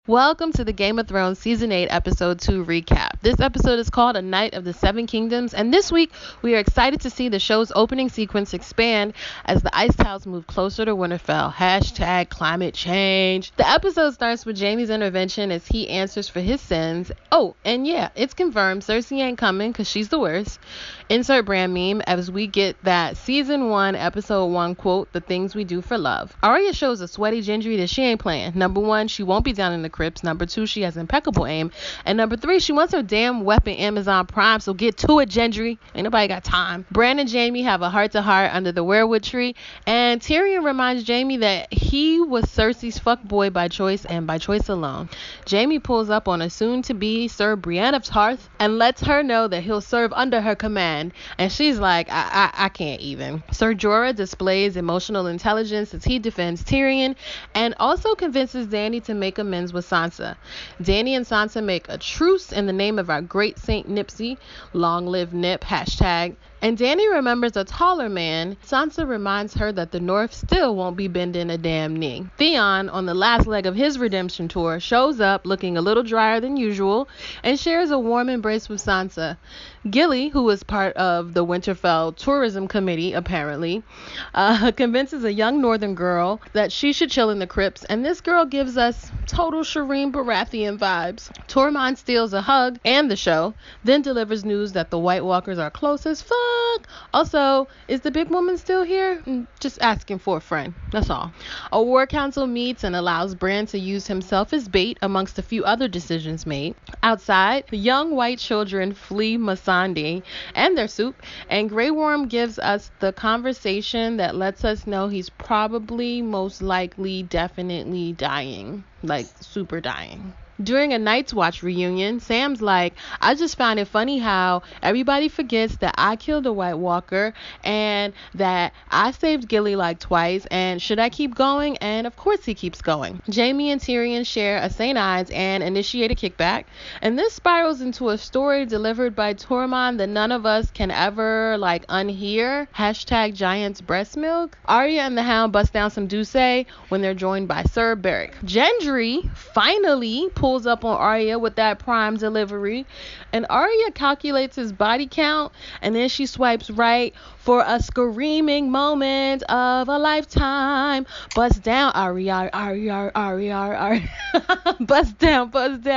Welcome to the Game of Thrones Season 8, Episode 2 recap. This episode is called A Night of the Seven Kingdoms, and this week we are excited to see the show's opening sequence expand as the Ice Tiles move closer to Winterfell. Hashtag climate change. The episode starts with Jaime's intervention as he answers for his sins. Oh, and yeah, it's confirmed Cersei ain't coming because she's the worst. Insert brand meme as we get that Season 1, Episode 1 quote, the things we do for love. Arya shows a sweaty Gendry that she ain't playing. Number 1, she won't be down in the crypts. Number 2, she has impeccable aim. And number 3, she wants her damn weapon Amazon Prime, so get to it, Gendry. Ain't nobody got time. Bran and Jaime have a heart-to-heart under the weirwood tree, and Tyrion reminds Jaime that he was Cersei's fuckboy by choice and by choice alone. Jaime pulls up on a soon-to-be Sir Brienne of Tarth and lets her know that he'll serve under her command, and she's like, I can't even. Ser Jorah displays emotional intelligence as he defends Tyrion and also convinces Dany to make amends with Sansa. Dany and Sansa make a truce in the name of our great Saint Nipsey. Long live Nip. Hashtag. And Dany remembers a taller man. Sansa reminds her that the North still won't be bending a damn knee. Theon, on the last leg of his redemption tour, shows up looking a little drier than usual and shares a warm embrace with Sansa. Gilly, who is part of the Winterfell Tourism Committee, apparently, convinces a young northern girl that she should chill in the crypts, and this girl gives us total Shireen Baratheon vibes. Tormund steals a hug and the show, then delivers news that the White Walkers are close as fuck. Also, is the big woman still here? Just asking for a friend, that's all. A war council meets and allows Bran to use himself as bait amongst a few other decisions made. Outside, the young white children flee Missandei and their soup, and Grey Worm gives us the conversation that lets us know he's probably, most likely, definitely dying. Like, super dying. During a Night's Watch reunion, Sam's like, I just find it funny how everybody forgets that I killed a White Walker and that I saved Gilly like twice, and should I keep going? And of course he keeps going. Jaime and Tyrion share a St. Ides and initiate a kickback, and this spirals into a story delivered by Tormund that none of us can ever unhear. Hashtag Giant's breast milk. Arya and the Hound bust down some Douce when they're joined by Sir Beric. Gendry finally pulls up on Arya with that prime delivery, and Arya calculates his body count, and then she swipes right for a screaming moment of a lifetime. Bust down, Arya, Arya, Arya, Arya. Bust down.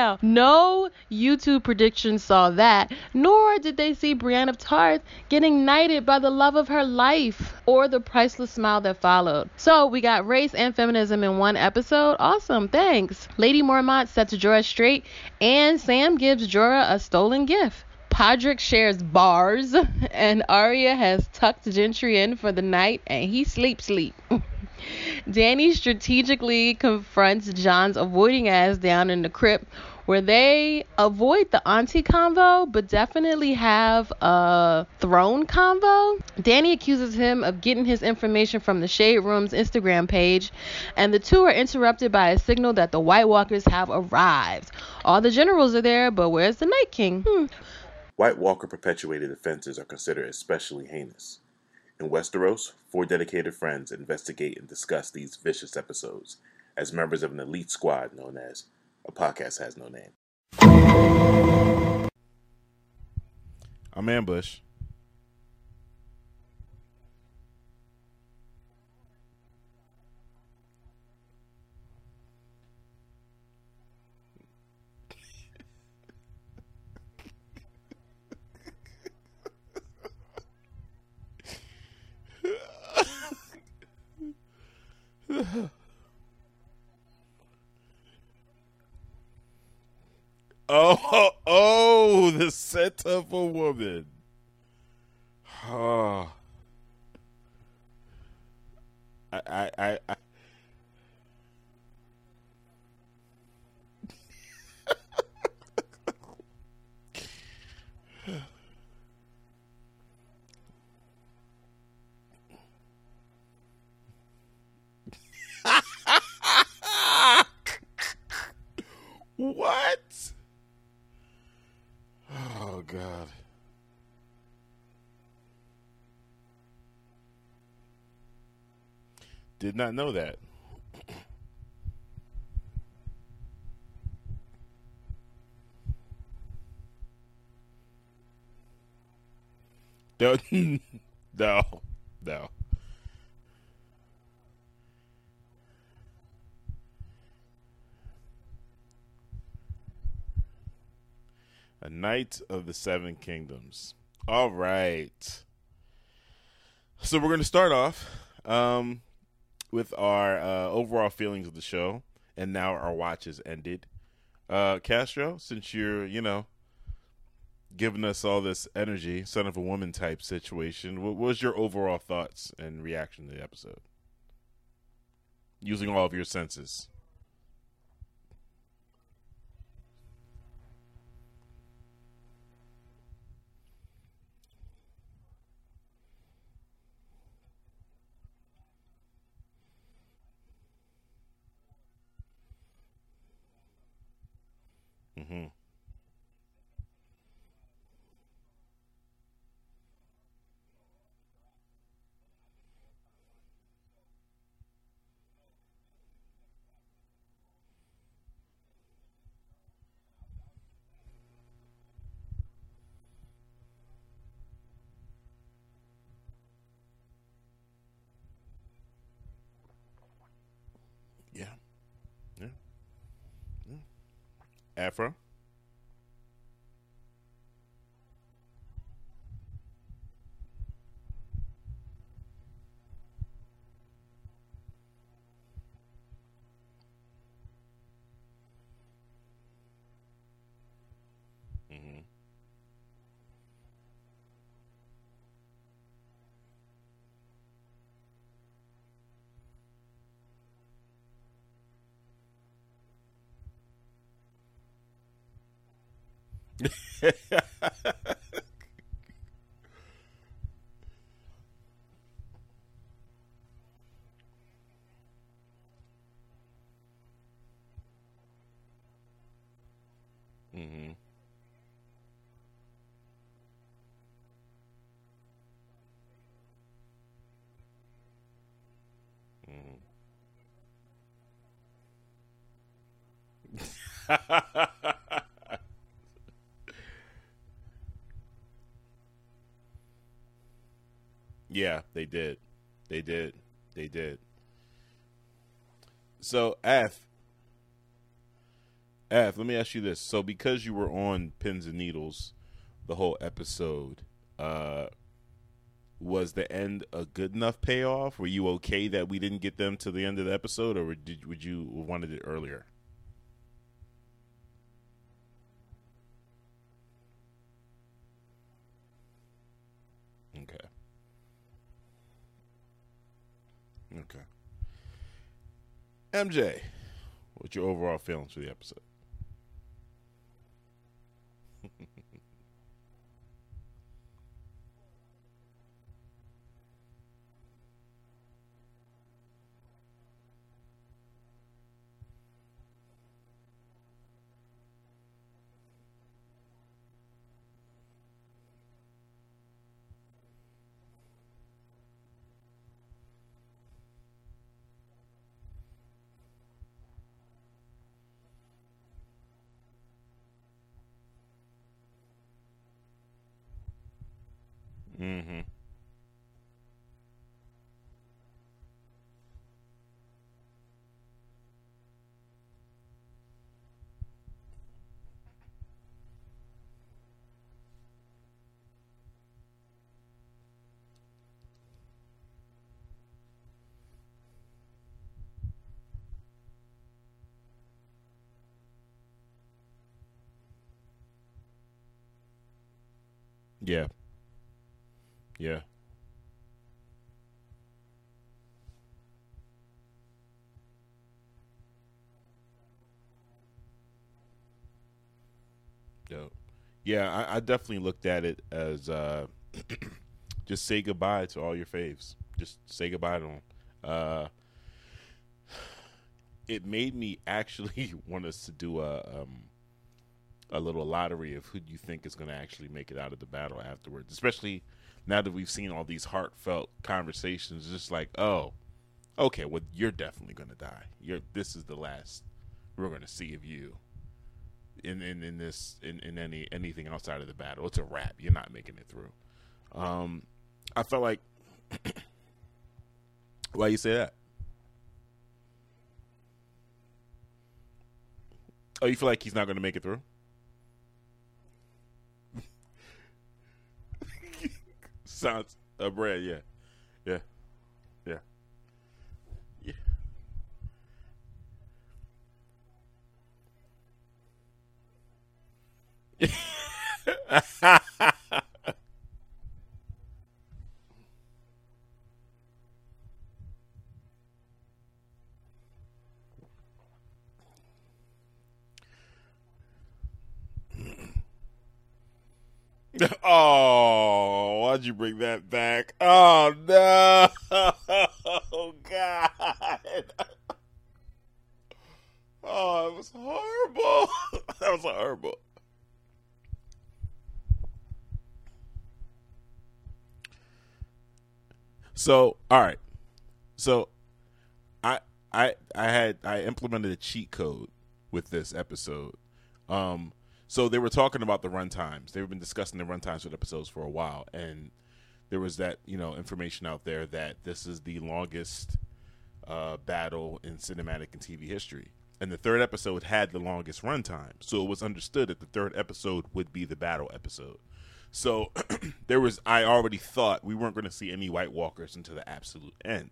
No YouTube prediction saw that, nor did they see Brienne of Tarth getting knighted by the love of her life, or the priceless smile that followed. So we got race and feminism in one episode. Awesome, thanks. Lady Mormont sets Jorah straight, and Sam gives Jorah a stolen gift. Podrick shares bars, and Arya has tucked Gentry in for the night, and he sleep. Dany strategically confronts Jon's avoiding ass down in the crypt, where they avoid the auntie convo, but definitely have a throne convo. Dany accuses him of getting his information from the Shade Room's Instagram page, and the two are interrupted by a signal that the White Walkers have arrived. All the generals are there, but where's the Night King? White Walker perpetuated offenses are considered especially heinous. In Westeros, 4 dedicated friends investigate and discuss these vicious episodes as members of an elite squad known as A Podcast Has No Name. I'm Ambush. Oh, the scent of a woman. Oh. I What? Oh, God. Did not know that. No, no, no. A Knight of the Seven Kingdoms. All right. So we're going to start off with our overall feelings of the show, and now our watch is ended. Castro, since you're, giving us all this energy, son of a woman type situation, what was your overall thoughts and reaction to the episode? Using all of your senses. Mm-hmm. Yeah. Yeah. Yeah. Afro? Mm-hmm. Mm-hmm. Mm-hmm. Yeah, they did. They did. They did. So, let me ask you this. So, because you were on pins and needles the whole episode, uh, was the end a good enough payoff? Were you okay that we didn't get them to the end of the episode, or would you wanted it earlier? Okay. Okay. MJ, what's your overall feelings for the episode? Mm-hmm. Yeah. Yeah. Dope. Yeah, I definitely looked at it as just say goodbye to all your faves. Just say goodbye to them. Uh, it made me actually want us to do a little lottery of who do you think is going to actually make it out of the battle afterwards. Especially now that we've seen all these heartfelt conversations, just like, oh, okay, well, you're definitely going to die. You're this is the last we're going to see of you in this in anything outside of the battle. It's a wrap. You're not making it through. I felt like, why you say that? Oh, you feel like he's not going to make it through? Sounds Brad, yeah, yeah, yeah, yeah. Oh, why'd you bring that back? Oh no! Oh God! Oh, it was horrible. That was horrible. So, all right. So, I I implemented a cheat code with this episode. Um, so they were talking about the runtimes. They've been discussing the runtimes with episodes for a while, and there was that information out there that this is the longest battle in cinematic and TV history. And the third episode had the longest runtime, so it was understood that the third episode would be the battle episode. So I already thought we weren't going to see any White Walkers until the absolute end.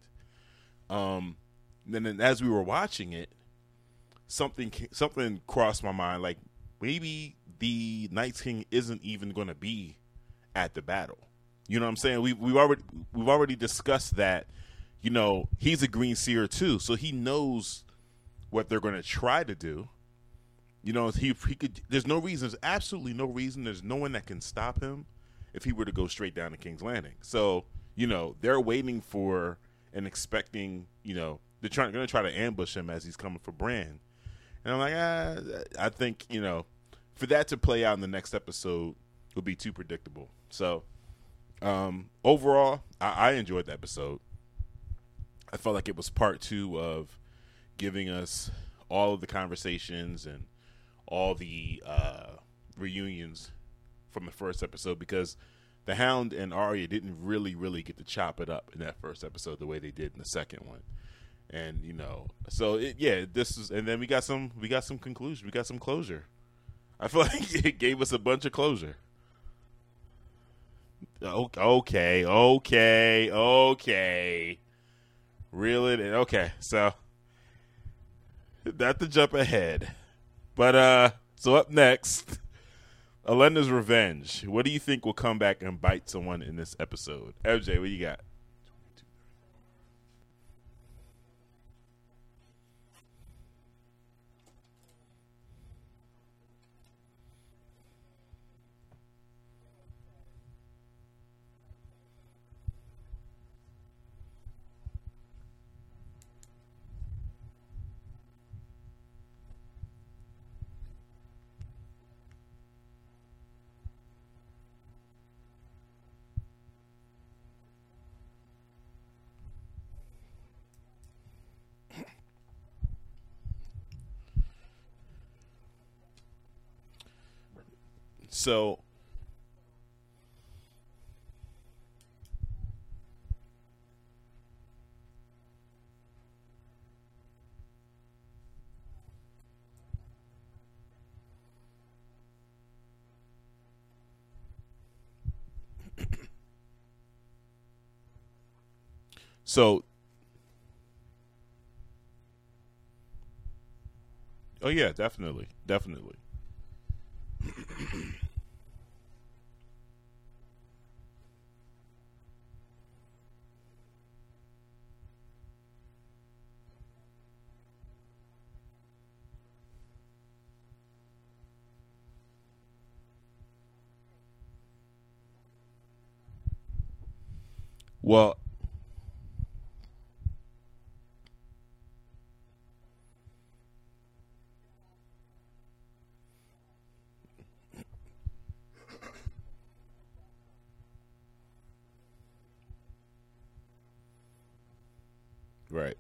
Then as we were watching it, something crossed my mind, like maybe the Night King isn't even going to be at the battle. You know what I'm saying? We've already discussed that. He's a Green Seer too, so he knows what they're going to try to do. He could. There's no reason. There's absolutely no reason. There's no one that can stop him if he were to go straight down to King's Landing. So they're waiting for and expecting. They're going to try to ambush him as he's coming for Bran. And I'm like, I think for that to play out in the next episode would be too predictable. So overall, I enjoyed the episode. I felt like it was part 2 of giving us all of the conversations and all the reunions from the first episode, because the Hound and Arya didn't really get to chop it up in that first episode the way they did in the second one. And so this is, and then we got some conclusion, we got some closure. I feel like it gave us a bunch of closure. Okay. Reel it in. Okay, so not to jump ahead, but so up next, Olenna's Revenge. What do you think will come back and bite someone in this episode? FJ, what you got? So So, oh yeah, definitely. Well, right.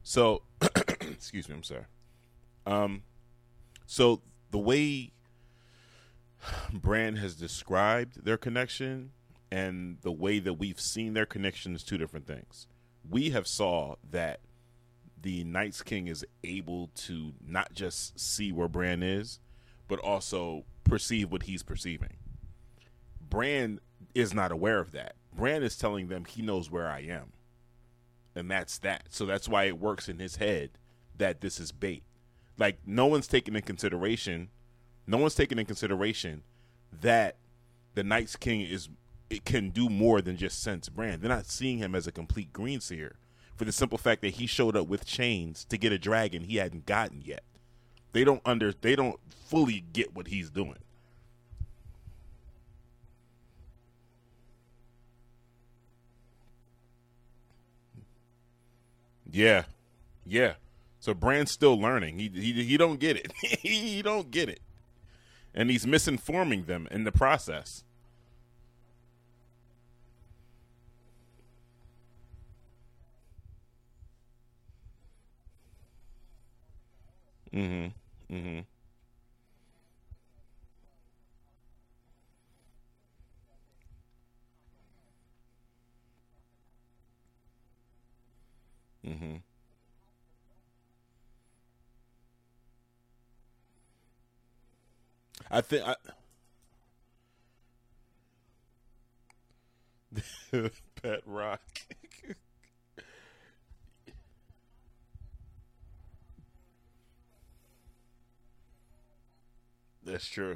So, excuse me, I'm sorry. So the way Bran has described their connection and the way that we've seen their connection is two different things. We have saw that the Night's King is able to not just see where Bran is, but also perceive what he's perceiving. Bran is not aware of that. Bran is telling them he knows where I am. And that's that. So that's why it works in his head that this is bait. Like no one's taking in consideration that the Night's King it can do more than just sense Bran. They're not seeing him as a complete green seer for the simple fact that he showed up with chains to get a dragon he hadn't gotten yet. They don't fully get what he's doing. Yeah. Yeah. So Bran's still learning. He don't get it. He don't get it. And he's misinforming them in the process. Mhm. Mhm. Mhm. I think Pet Rock. That's true.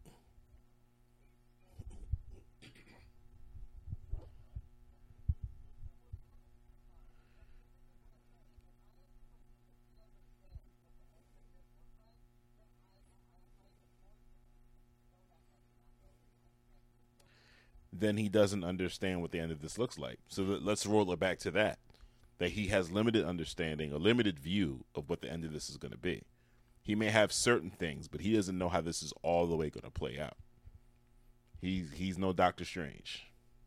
Then he doesn't understand what the end of this looks like. So let's roll it back to that. That he has limited understanding, a limited view of what the end of this is going to be. He may have certain things, but he doesn't know how this is all the way going to play out. He's no Doctor Strange.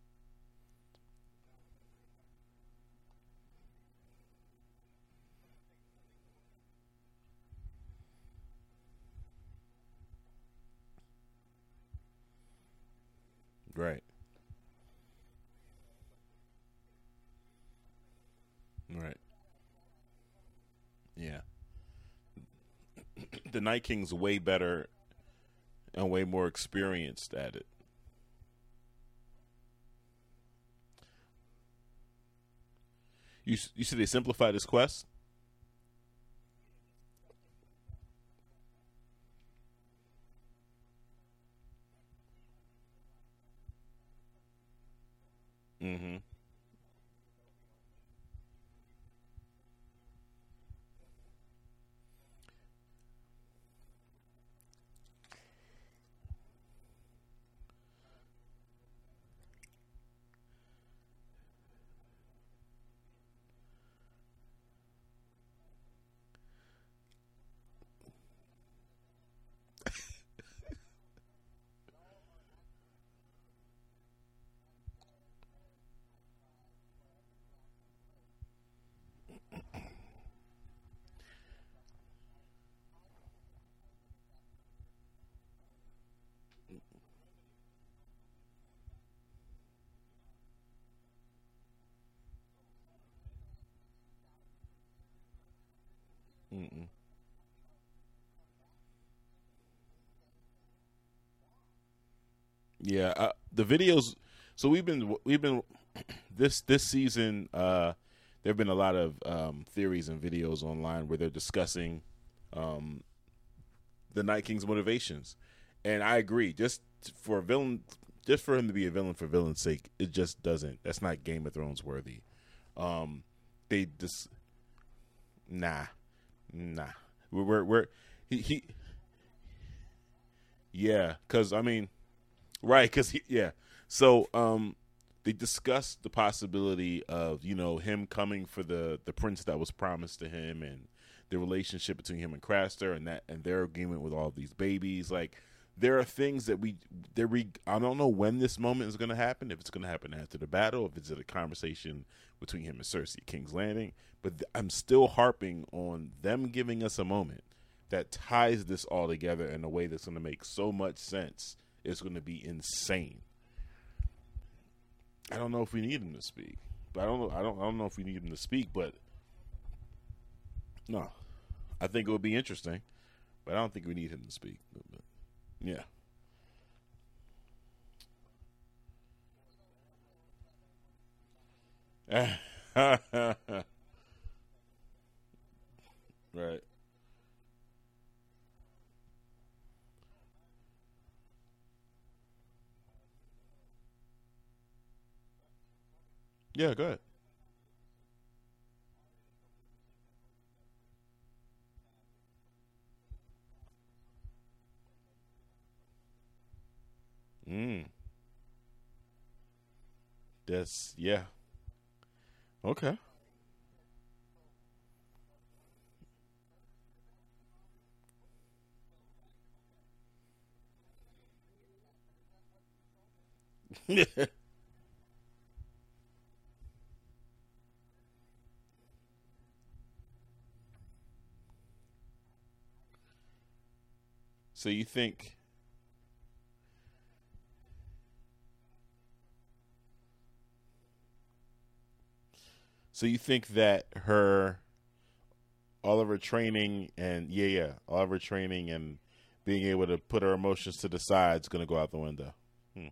Right. Right. Yeah. The Night King's way better and way more experienced at it. You see they simplified his quest. Mm-hmm. Mm-mm. Yeah, the videos. So we've been this season. There have been a lot of theories and videos online where they're discussing um, the Night King's motivations, and I agree. For a villain, just for him to be a villain for villain's sake, it just doesn't. That's not Game of Thrones worthy. Um, they just nah, nah. We're he yeah. Because I mean, right, because yeah. So they discussed the possibility of him coming for the prince that was promised to him, and the relationship between him and Craster, and their agreement with all of these babies. Like there are things that I don't know when this moment is going to happen. If it's going to happen after the battle, if it's a conversation between him and Cersei at King's Landing. But I'm still harping on them giving us a moment that ties this all together in a way that's going to make so much sense. It's going to be insane. I don't know if we need him to speak, but I don't know if we need him to speak. But no, I think it would be interesting, but I don't think we need him to speak. But yeah. Right. Yeah, go ahead. Mm. That's yeah. Okay. So you think that her all of her training and all of her training and being able to put her emotions to the side is going to go out the window. Hmm.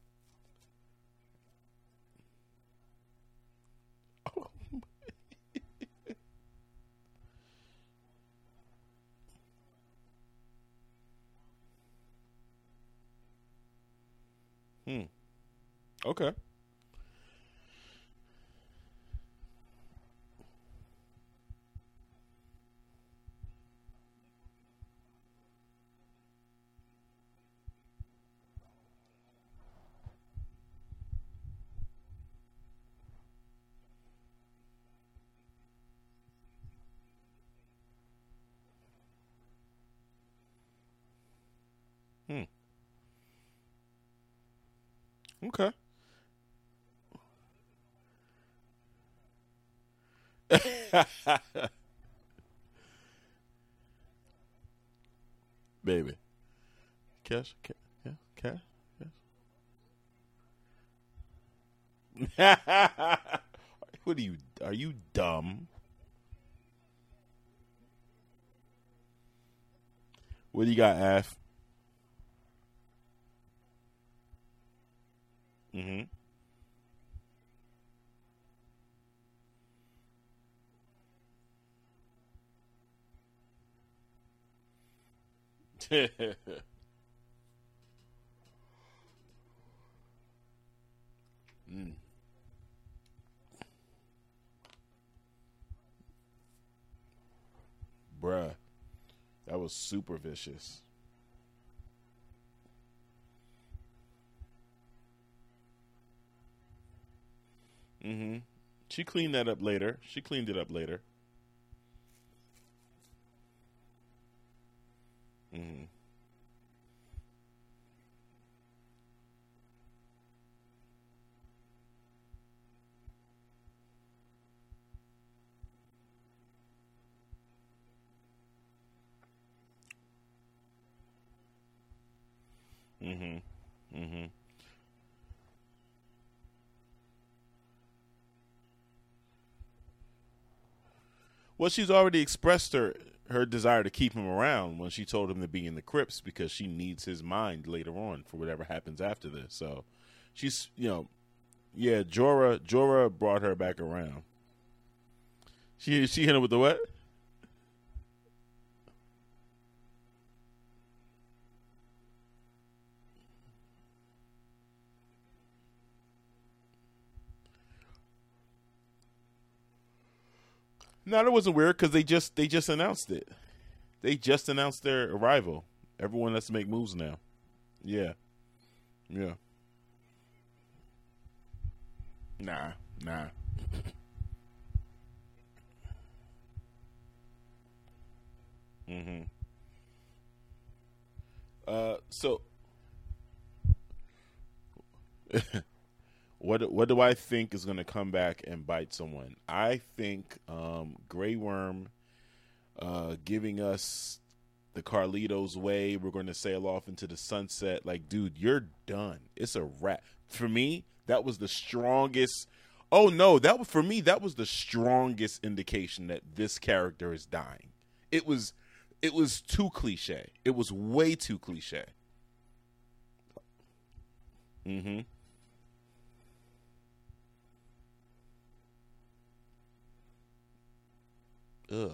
Hmm. Okay. Hmm. Okay. Baby. Cash. Yeah. Cash. Yes. What are you? Are you dumb? What do you got, Af? Mm-hmm. Mm, bruh, that was super vicious. Mm-hmm. She cleaned that up later. She cleaned it up later. Mm-hmm. Mm-hmm. Mm-hmm. Well, she's already expressed her desire to keep him around when she told him to be in the crypts because she needs his mind later on for whatever happens after this. So she's yeah, Jorah brought her back around. She hit him with the what? No, that wasn't weird because they just announced it. They just announced their arrival. Everyone has to make moves now. Yeah, yeah. Nah, nah. Mm-hmm. So what do I think is going to come back and bite someone? I think Grey Worm giving us the Carlitos way. We're going to sail off into the sunset. Like, dude, you're done. It's a wrap. For me, that was the strongest. Oh no, for me that was the strongest indication that this character is dying. It was too cliche. It was way too cliche. Mm-hmm. Ugh.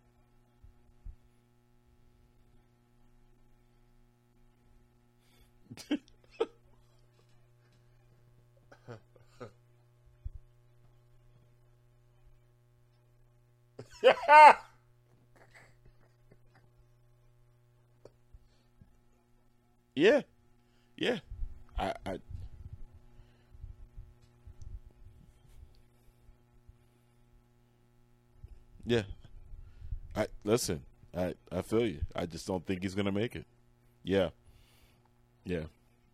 Yeah, yeah. I yeah. I listen. I feel you. I just don't think he's gonna make it. Yeah, yeah,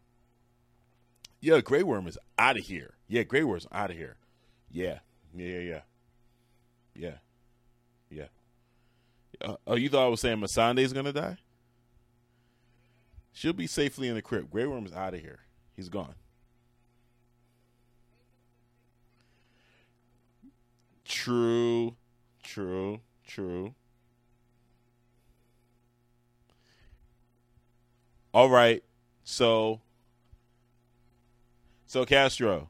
yeah. Grey Worm is out of here. Yeah, Grey Worm's out of here. Yeah, yeah, yeah, yeah, yeah. Oh, you thought I was saying Masande's gonna die? She'll be safely in the crypt. Grey Worm's out of here. He's gone. True, true, true. All right. So, so Castro,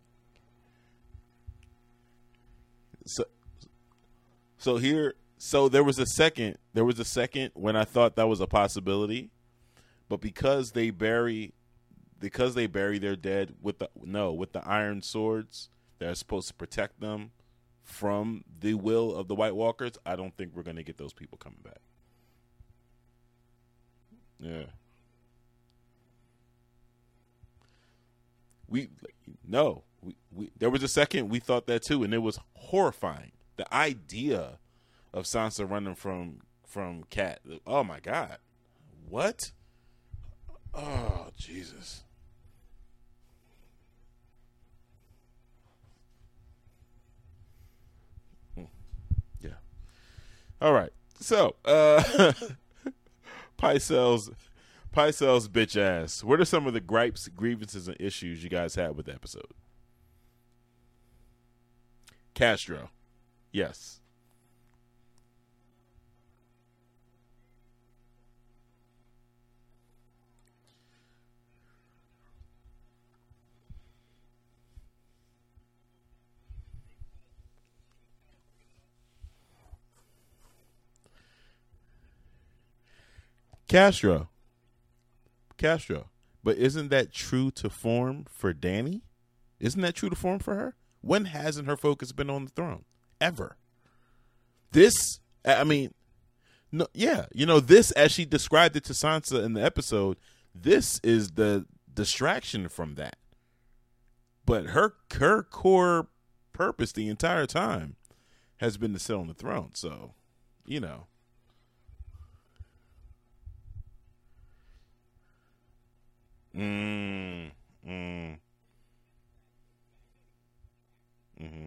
so so here, so there was a second when I thought that was a possibility, but because they bury their dead with the iron swords that are supposed to protect them from the will of the White Walkers, I don't think we're gonna get those people coming back. Yeah. We no, we there was a second we thought that too, and it was horrifying. The idea of Sansa running from Cat. Oh my God, what? Oh Jesus. Mm, yeah. All right. So, Pycelle's Pycelle's bitch ass. What are some of the gripes, grievances, and issues you guys had with the episode? Castro. Yes. Castro. Castro. But isn't that true to form for Danny? Isn't that true to form for her? When hasn't her focus been on the throne? Ever. This, I mean, no, yeah, this as she described it to Sansa in the episode. This is the distraction from that. But her core purpose the entire time has been to sit on the throne. So, you know, mm, mm, mm-hmm,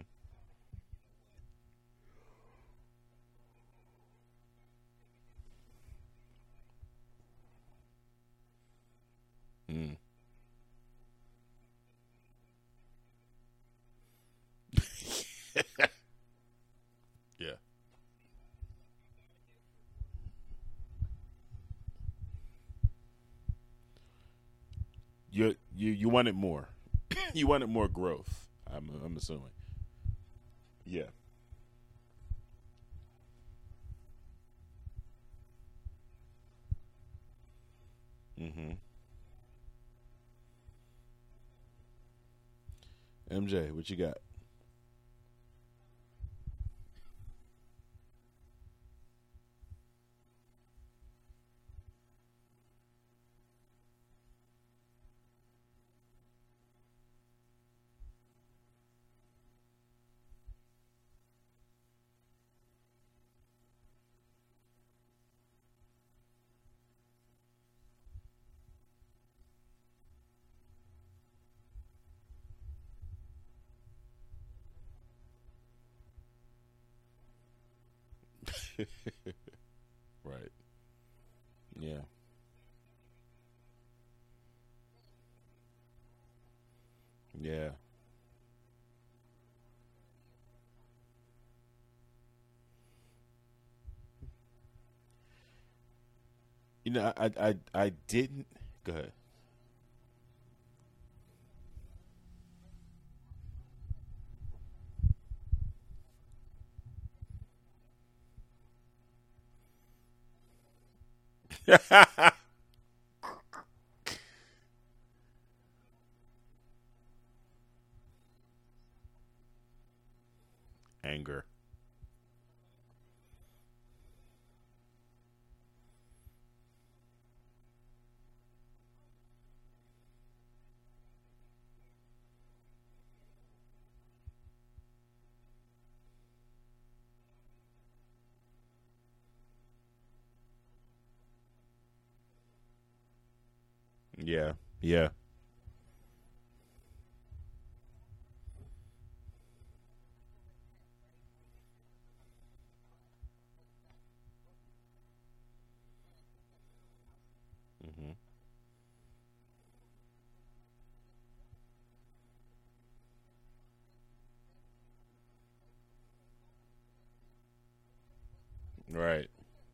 mm. Yeah, you wanted more. You wanted more growth. I'm assuming. Yeah. Mm-hmm. MJ, what you got? Right. Yeah. Yeah. I didn't. Go ahead. Anger. Yeah. Yeah. Hmm. Right.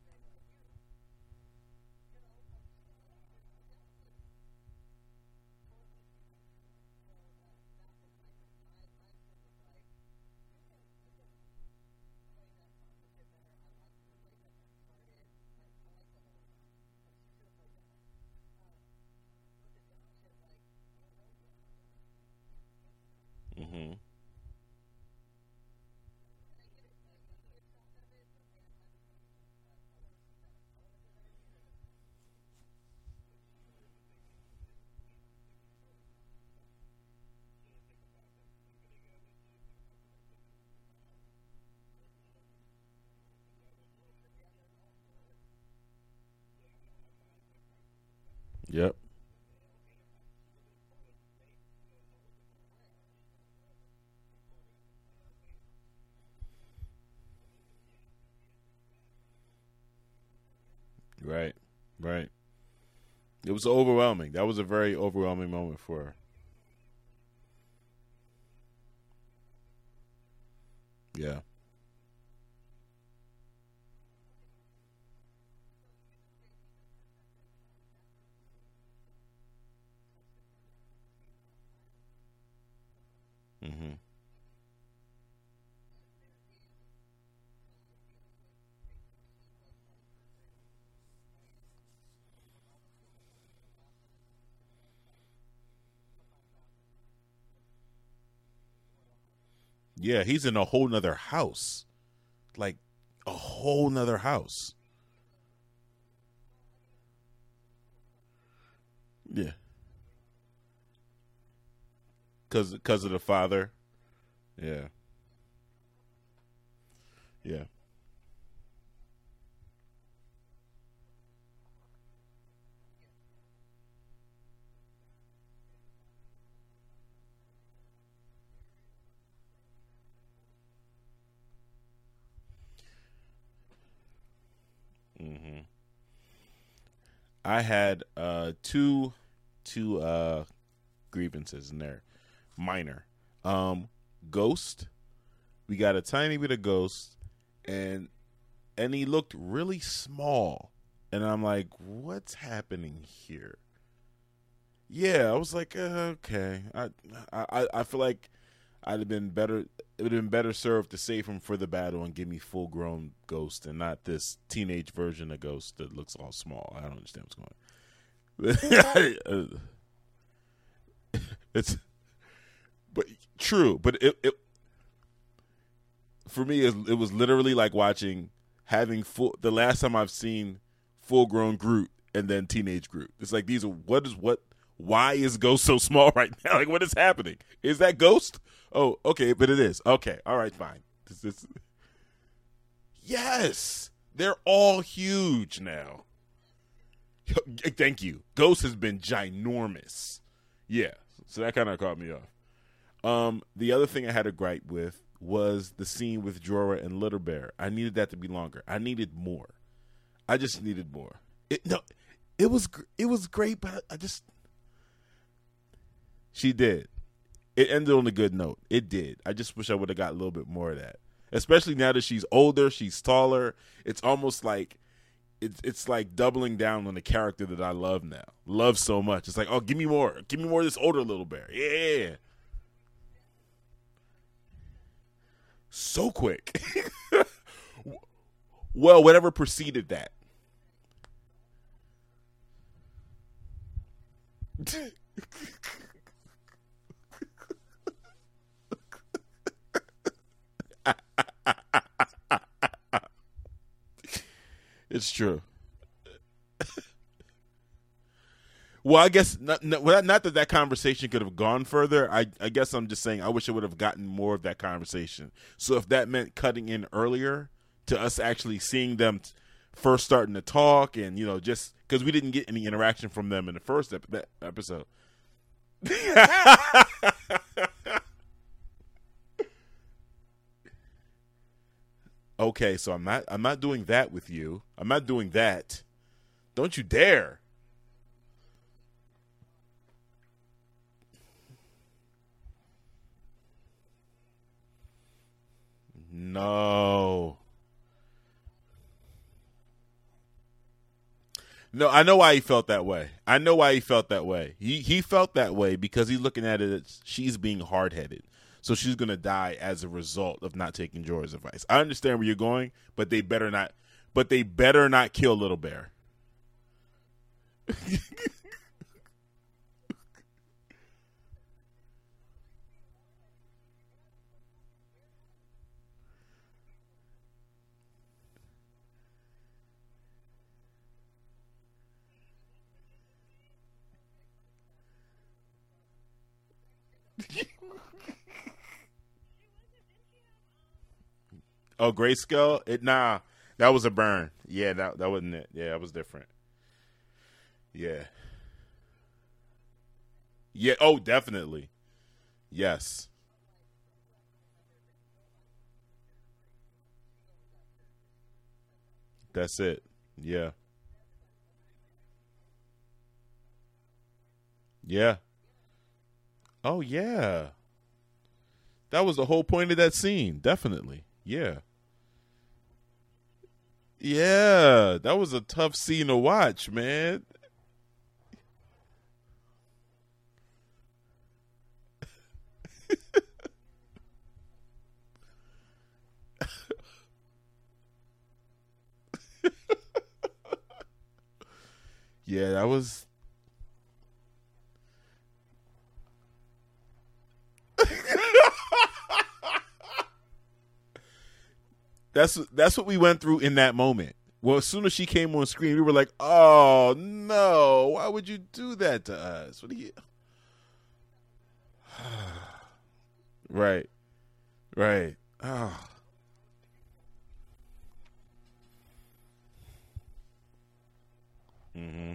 Hmm. Yep. Right. Right. It was overwhelming. That was a very overwhelming moment for her. Yeah. Hmm. Yeah, he's in a whole nother house. Like a whole nother house. Yeah. Cause of the father. Yeah. Yeah. Hmm. I had two grievances in there. Minor. Um Ghost. We got a tiny bit of Ghost, and he looked really small. And I'm like, what's happening here? Yeah, I was like, okay. I feel like I'd have been better. It would have been better served to save him for the battle and give me full grown Ghost and not this teenage version of Ghost that looks all small. I don't understand what's going on. It's but true, but it for me it was literally like watching having full the last time I've seen full grown Groot and then teenage Groot. It's like these are what why is Ghost so small right now? Like what is happening? Is that Ghost? Oh, okay, but it is. Okay, all right, fine. This yes. They're all huge now. Thank you. Ghost has been ginormous. Yeah. So that kind of caught me off. The other thing I had a gripe with was the scene with Jorah and Little Bear. I needed that to be longer. I needed more. I just needed more. It was great, but I just. She did. It ended on a good note. It did. I just wish I would have got a little bit more of that. Especially now that she's older, she's taller. It's almost like it's like doubling down on the character that I love now. Love so much. It's like, oh, give me more. Give me more of this older Little Bear. Yeah. So quick. Well, whatever preceded that. It's true. Well, I guess not that conversation could have gone further. I guess I'm just saying I wish I would have gotten more of that conversation. So if that meant cutting in earlier to us actually seeing them first starting to talk and, just because we didn't get any interaction from them in the first episode. Okay, so I'm not doing that with you. I'm not doing that. Don't you dare. No. No, I know why he felt that way. I know why he felt that way. He felt that way because he's looking at it as she's being hard-headed. So she's going to die as a result of not taking Jorah's advice. I understand where you're going, but they better not kill Little Bear. Oh, Grayscale? That was a burn. Yeah, that wasn't it. Yeah, that was different. Yeah. Yeah, oh, definitely. Yes. That's it. Yeah. Yeah. Oh, yeah. That was the whole point of that scene. Definitely. Yeah. Yeah. That was a tough scene to watch, man. Yeah, that was. That's what we went through in that moment. Well, as soon as she came on screen, we were like, "Oh no! Why would you do that to us?" What do you? Right, right. Oh, mm-hmm.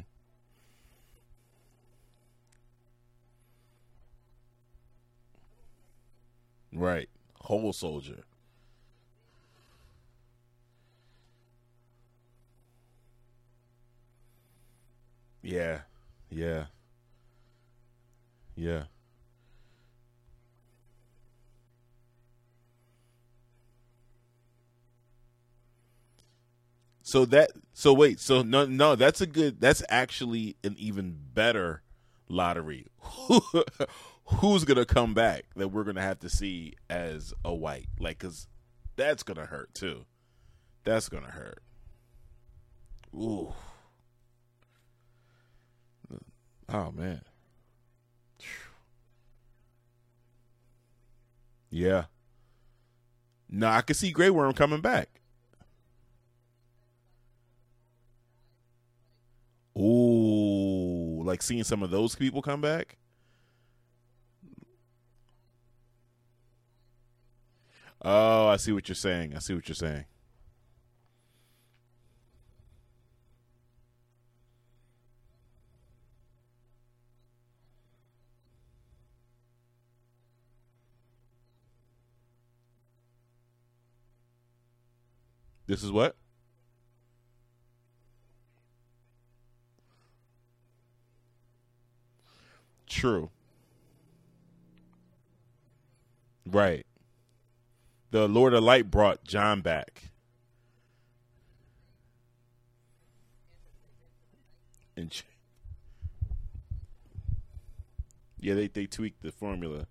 Right. Whole soldier. Yeah, yeah, yeah. So wait, so no, that's actually an even better lottery. Who's gonna come back that we're gonna have to see as a white? Like, cause that's gonna hurt too. That's gonna hurt. Ooh, oh man, yeah. No, I could see Grey Worm coming back. Ooh, like seeing some of those people come back. Oh, I see what you're saying. I see what you're saying. This is what? True. Right. The Lord of Light brought John back. And yeah, they tweaked the formula.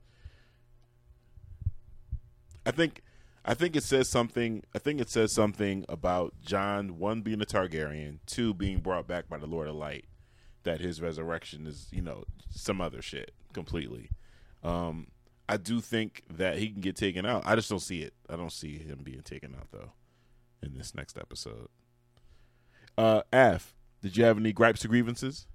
I think it says something. I think it says something about John, one being a Targaryen, two being brought back by the Lord of Light, that his resurrection is, some other shit completely. I do think that he can get taken out. I just don't see it. I don't see him being taken out though in this next episode. Af, did you have any gripes or grievances?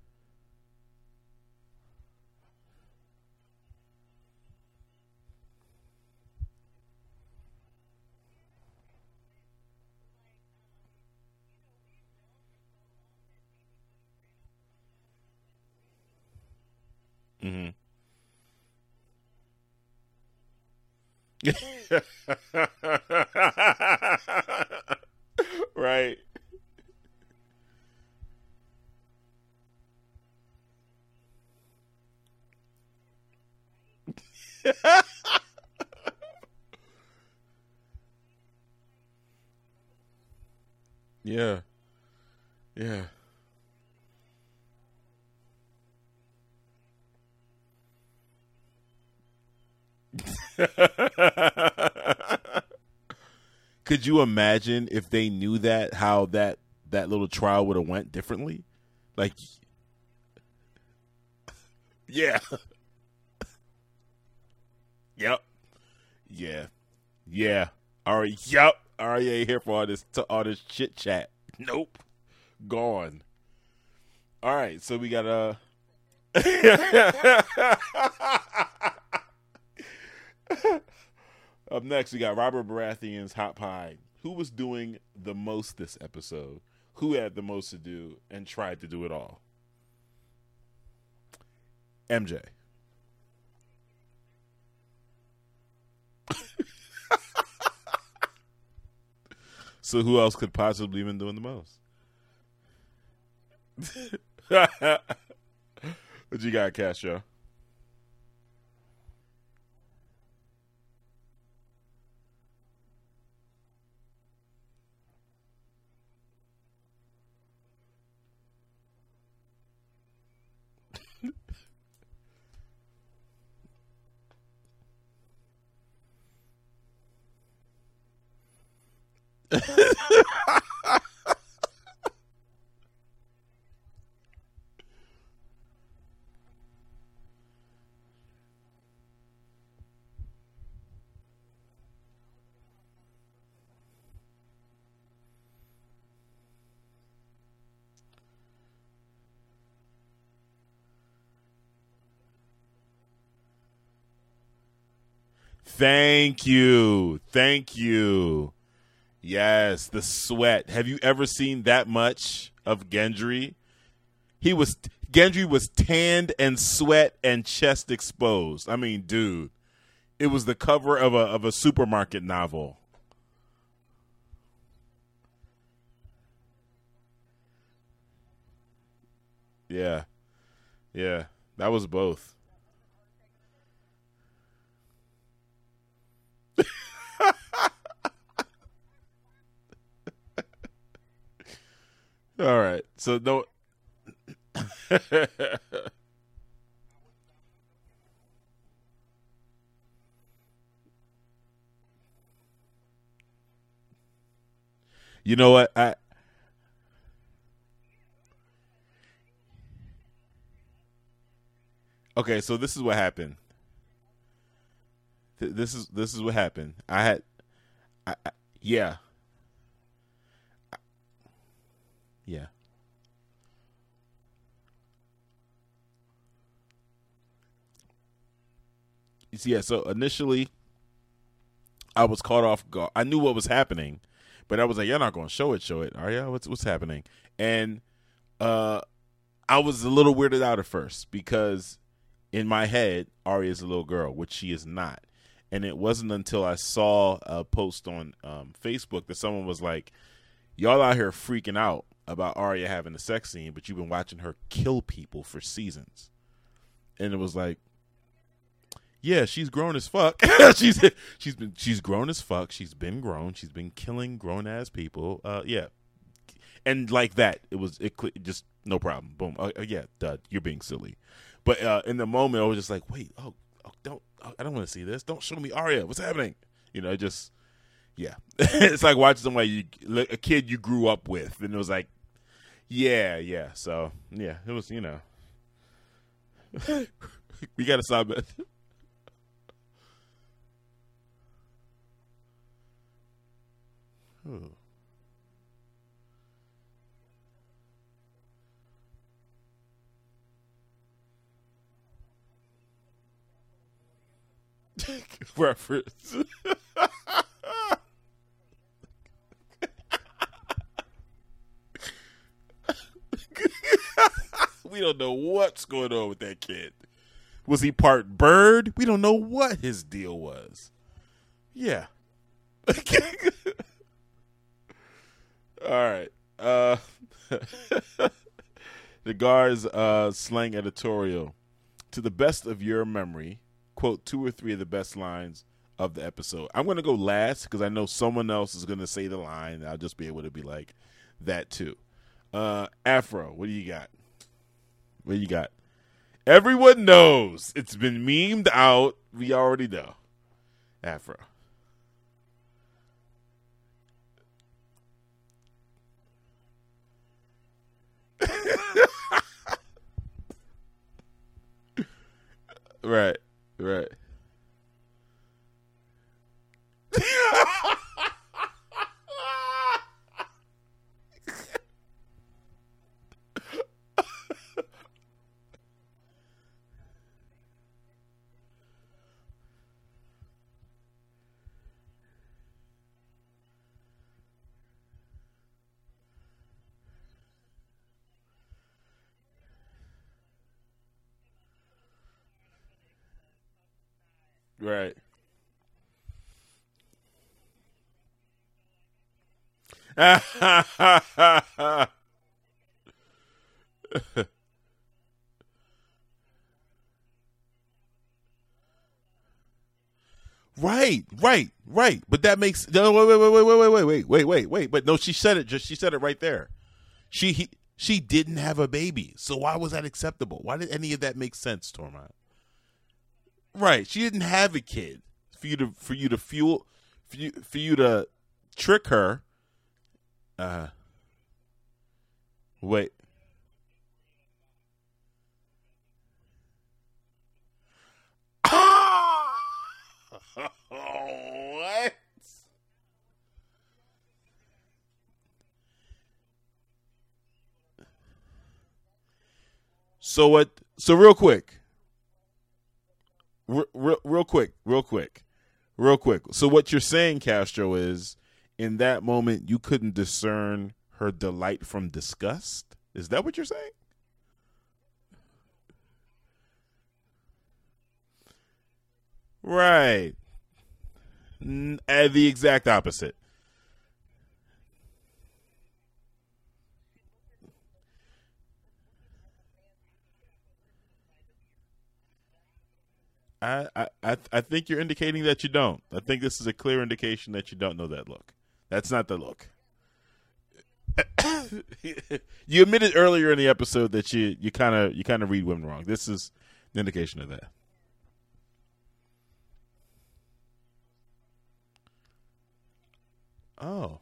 Mm-hmm. Right. Yeah. Yeah. Could you imagine if they knew that, how that little trial would have went differently? Like, yeah. Yep. Yeah. Yeah. All right. Yep. Arya ain't here for all this chit chat. Nope. Gone. All right. So we got up next, we got Robert Baratheon's Hot Pie. Who was doing the most this episode? Who had the most to do and tried to do it all? MJ. So who else could possibly been doing the most? What you got, Castro? Thank you. Thank you. Yes, the sweat. Have you ever seen that much of Gendry? Gendry was tanned and sweat and chest exposed. I mean, dude, it was the cover of a supermarket novel. Yeah. Yeah. That was both. All right. So no. You know what? Okay, so this is what happened. This is what happened. Yeah. Yeah. You see, yeah, so initially I was caught off guard. I knew what was happening, but I was like, "You're not going to show it, are you? What's happening?" And uh, I was a little weirded out at first because in my head, Arya is a little girl, which she is not. And it wasn't until I saw a post on Facebook that someone was like, y'all out here freaking out about Arya having a sex scene, but you've been watching her kill people for seasons. And it was like, yeah, she's grown as fuck. she's grown as fuck. She's been grown. She's been killing grown ass people. Yeah, and like that, it just no problem. Boom. Yeah, duh, you're being silly. But in the moment, I was just like, wait, I don't want to see this. Don't show me Arya. What's happening? Just yeah. It's like watching somebody a kid you grew up with, and it was like, yeah. So yeah, it was we gotta stop it. Reference. We don't know what's going on with that kid. Was he part bird? We don't know what his deal was. Yeah. All right. The Guard's slang editorial. To the best of your memory, quote 2 or 3 of the best lines of the episode. I'm going to go last because I know someone else is going to say the line. And I'll just be able to be like that too. Afro, what do you got? What do you got? Everyone knows. It's been memed out. We already know. Afro. Right. Right. Right. But that makes no. Wait. But no, she said it. She said it right there. She didn't have a baby, so why was that acceptable? Why did any of that make sense, Tormund? Right. She didn't have a kid for you to trick her. Wait. What? So what? So real quick. Real quick. So what you're saying, Castro, is in that moment you couldn't discern her delight from disgust? Is that what you're saying? Right. The exact opposite. I think you're indicating that you don't. I think this is a clear indication that you don't know that look. That's not the look. You admitted earlier in the episode that you kind of read women wrong. This is an indication of that. Oh.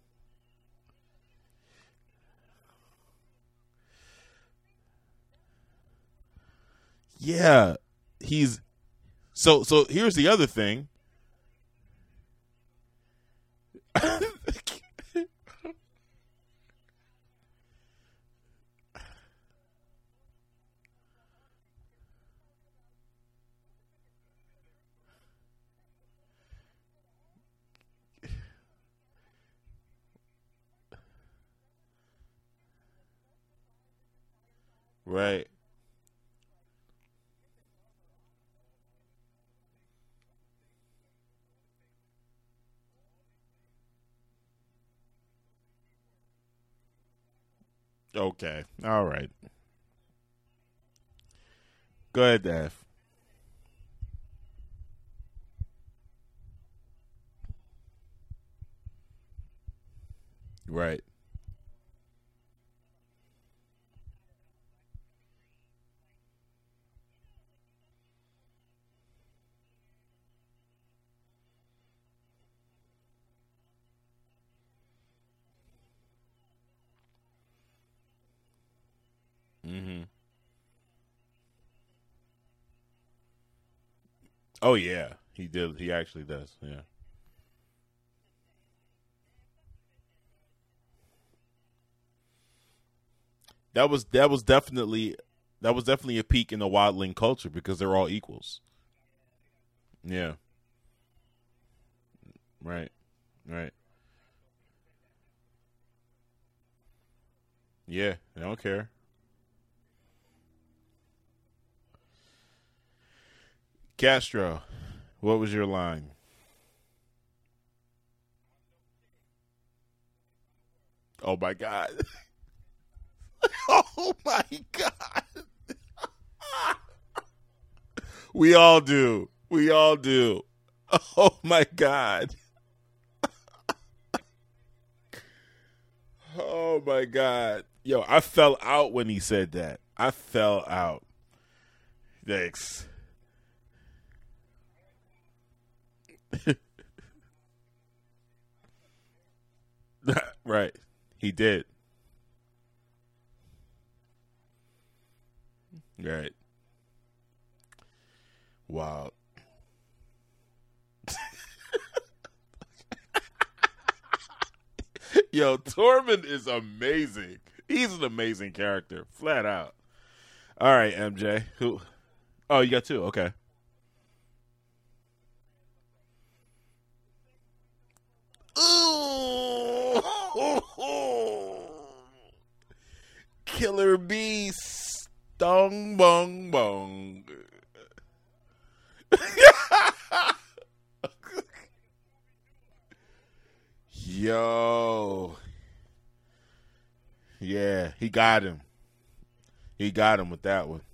Yeah. He's so here's the other thing. Right. Okay. All right. Go ahead, Dave. Right. Mm-hmm. Oh yeah, he did. He actually does. Yeah. That was definitely a peak in the wildling culture because they're all equals. Yeah. Right. Right. Yeah. They don't care. Castro, what was your line? Oh my god. Oh my god. We all do. We all do. Oh my god. Oh my god. Yo, I fell out when he said that. I fell out. Thanks. Right. He did. Right. Wow. Yo, Tormund is amazing. He's an amazing character, flat out. All right, MJ. Who? Oh, you got two. Okay. Ooh. Killer Beast. Dong bong bong. Yo. Yeah, he got him. He got him with that one.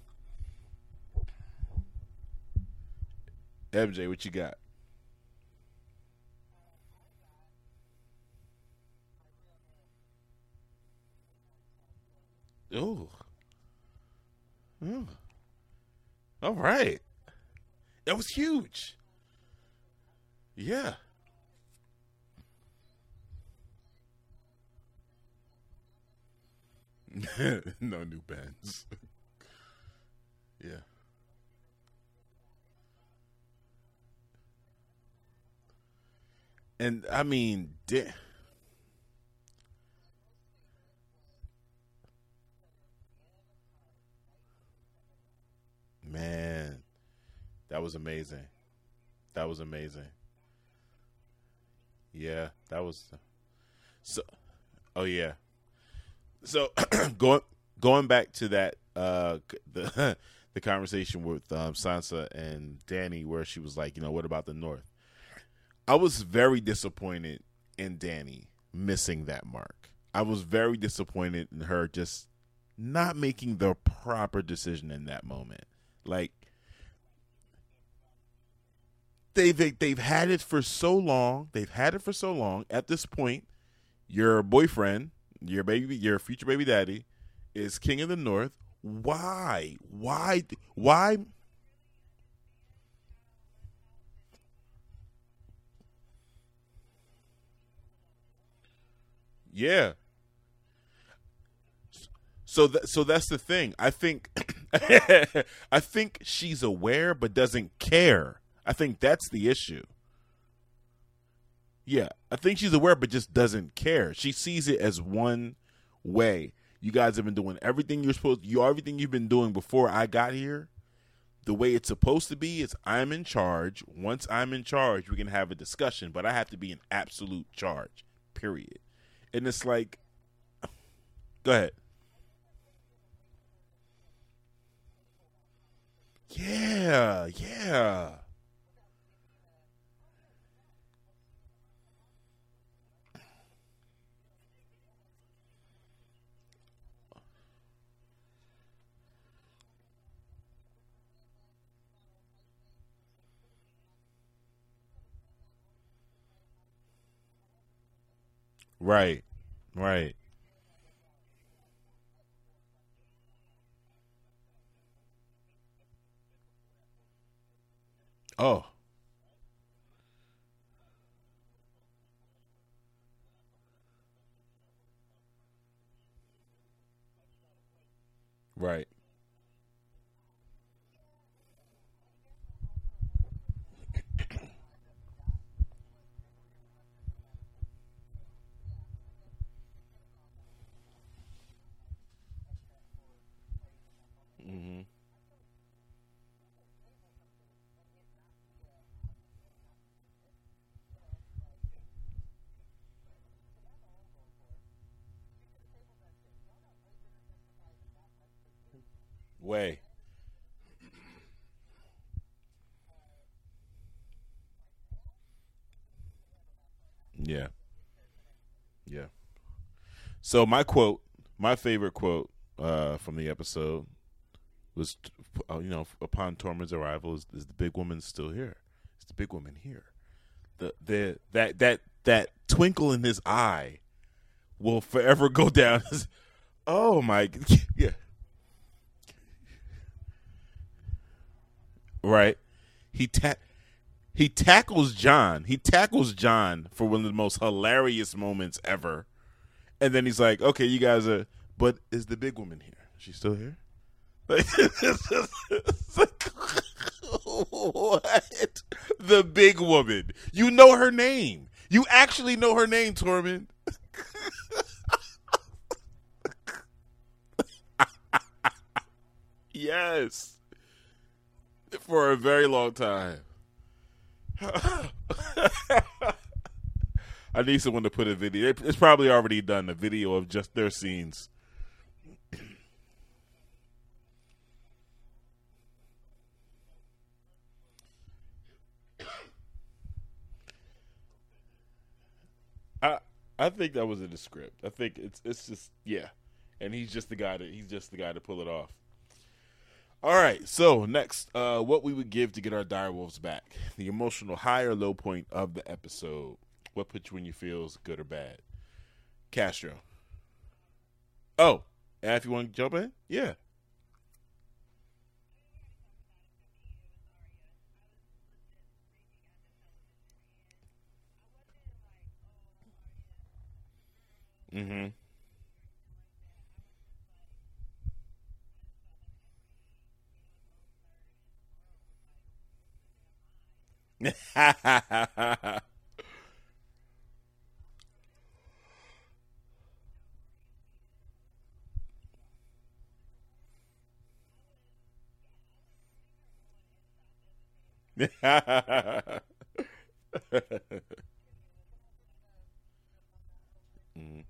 MJ, what you got? Ooh. Ooh. All right. That was huge. Yeah. No new bands. Yeah. And I mean, man, that was amazing. That was amazing. Yeah, that was so. Oh yeah. So going going back to that the the conversation with Sansa and Danny, where she was like, what about the North? I was very disappointed in Danny missing that mark. I was very disappointed in her just not making the proper decision in that moment. Like they've had it for so long. They've had it for so long. At this point, your boyfriend, your future baby daddy, is king of the North. Why? Why? Why? Yeah. So that's the thing. I think I think she's aware but doesn't care. I think that's the issue. Yeah, I think she's aware but just doesn't care. She sees it as one way. You guys have been doing everything everything you've been doing before I got here. The way it's supposed to be is I'm in charge. Once I'm in charge, we can have a discussion, but I have to be in absolute charge. Period. And it's like, go ahead. Yeah, yeah. Right. Right. Oh. Right. Hmm. Way. Yeah. Yeah. So my favorite quote from the episode was, upon Tormund's arrival, is the big woman still here? Is the big woman here? The that twinkle in his eye will forever go down. Oh my, yeah, right. He ta- he tackles John. He tackles John for one of the most hilarious moments ever. And then he's like, "Okay, you guys are, but is the big woman here? Is she still here?" Like, it's like, what? The big woman. You know her name. You actually know her name, Tormund. Yes, for a very long time. I need someone to put a video. It's probably already done a video of just their scenes. I I think that was in the script. I think it's just, yeah, and he's just the guy to pull it off. All right, so next, what we would give to get our direwolves back, the emotional high or low point of the episode. What put you in your feels, good or bad? Castro. Oh, and if you want to jump in, yeah. Mm-hmm. Mhm.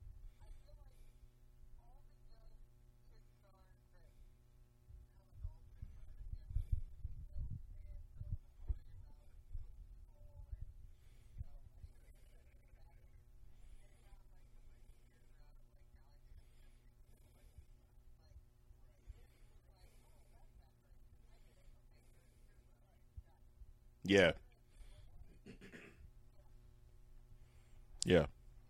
Yeah, yeah,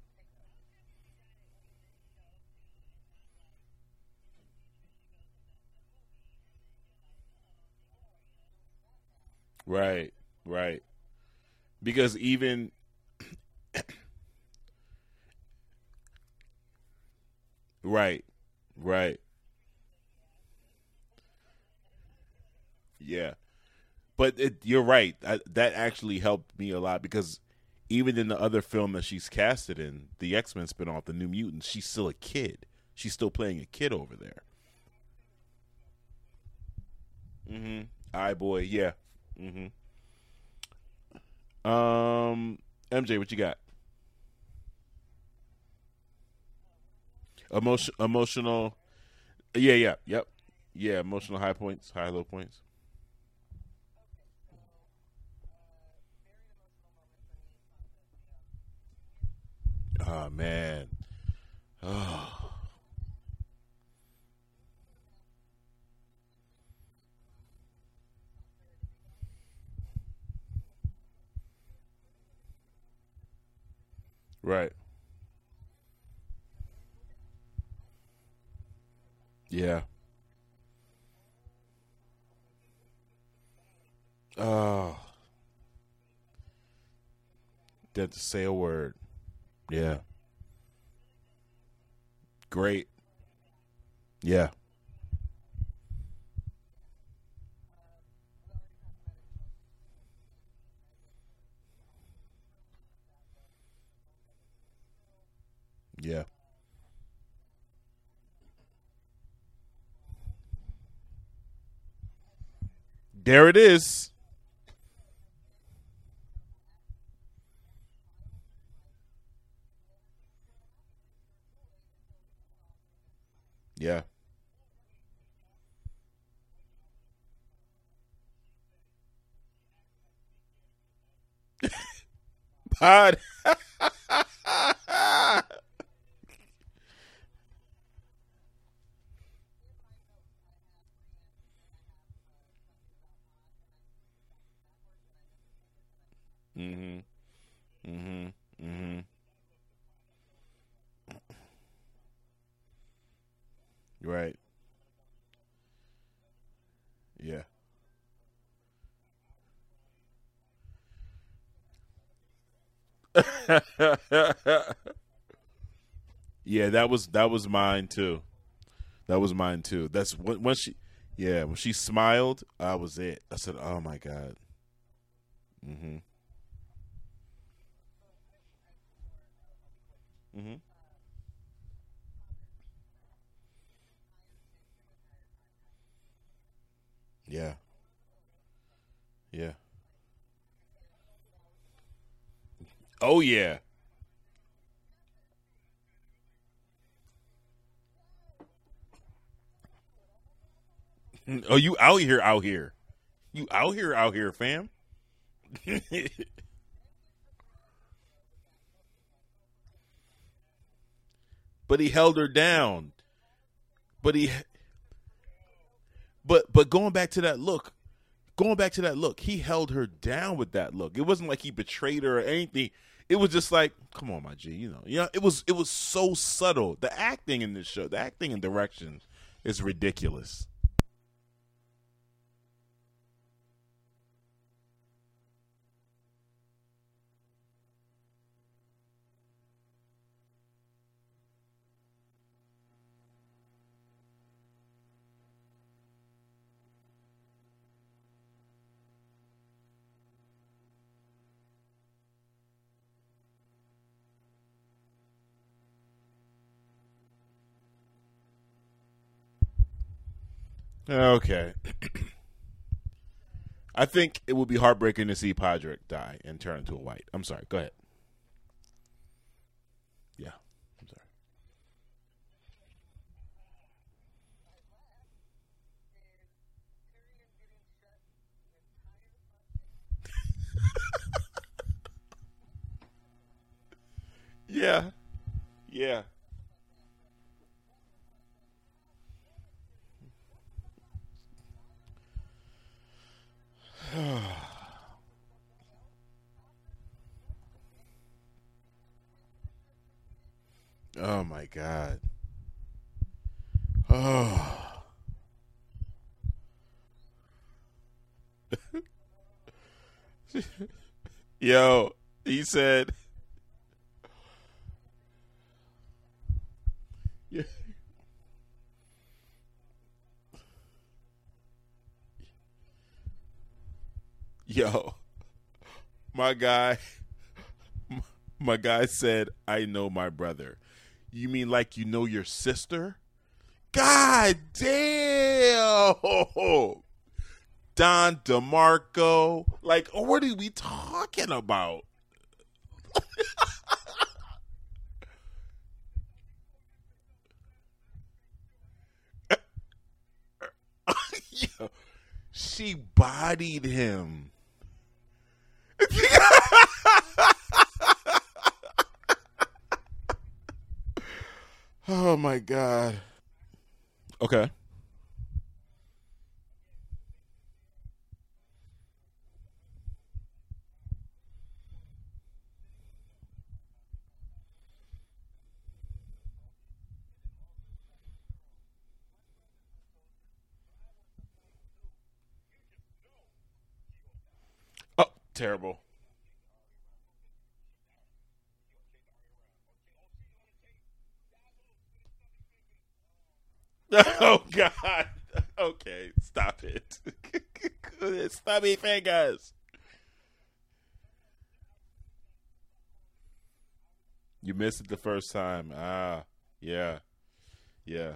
right, right. Because even right, right, yeah. But you're right. That actually helped me a lot because even in the other film that she's casted in, the X Men spinoff, The New Mutants, she's still a kid. She's still playing a kid over there. Mm-hmm. I boy, yeah. Mm-hmm. MJ, what you got? Emotional. Yeah, yeah, yep, yeah. Emotional high points, high low points. Oh man. Oh, right. Yeah. Oh, didn't say a word. Yeah. Great. Yeah. Yeah. There it is. Yeah. Pod. Mhm. Mhm. Mhm. Right. Yeah. Yeah, that was mine too. That was mine too. That's when she, yeah, when she smiled, I was it. I said, "Oh my god." Mhm. Mhm. Yeah. Yeah. Oh yeah. Oh, you out here, out here. You out here, fam. But he held her down. But he, but going back to that look, he held her down with that look. It wasn't like he betrayed her or anything. It was just like, come on, my G, it was so subtle. The acting in this show, the acting and direction is ridiculous. Okay. I think it would be heartbreaking to see Podrick die and turn into a white. I'm sorry. Go ahead. Yeah. I'm sorry. Yeah. Yeah. Oh my god. Oh. Yo, he said, yo, my guy, my guy said, I know my brother. You mean like you know your sister? God damn. Don DeMarco. Like, what are we talking about? Yo, she bodied him. Oh my god. Okay. Terrible. Oh God. Okay, stop it. Stubby fingers. You missed it the first time. Ah, yeah, yeah.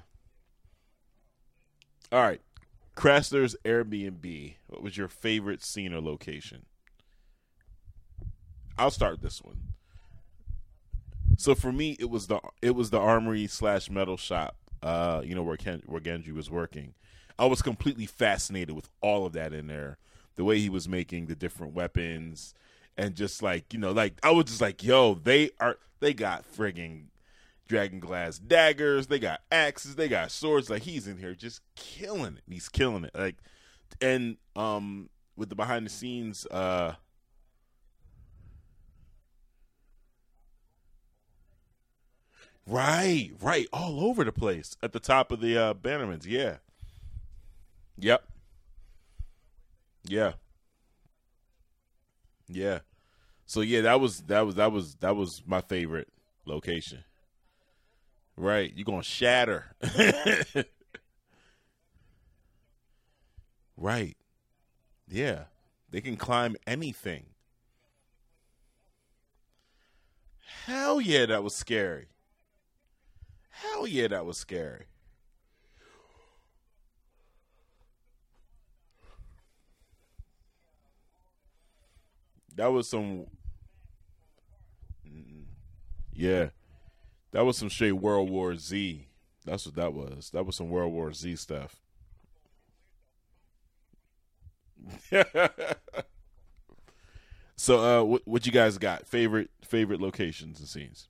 All right. Chrysler's Airbnb. What was your favorite scene or location? I'll start this one. So for me, it was the armory slash metal shop. Where Genji was working. I was completely fascinated with all of that in there. The way he was making the different weapons, and just like I was just like, yo, they got frigging dragon glass daggers, they got axes, they got swords. Like he's in here just killing it. He's killing it. Like, and with the behind the scenes, right, all over the place at the top of the bannermans. Yeah, yep, yeah, yeah. So yeah, that was my favorite location. Right, you gonna shatter. Right, yeah. They can climb anything. Hell yeah, that was scary. Hell yeah, that was scary. That was some, yeah. That was some straight World War Z. That's what that was. That was some World War Z stuff. So, what you guys got? Favorite locations and scenes.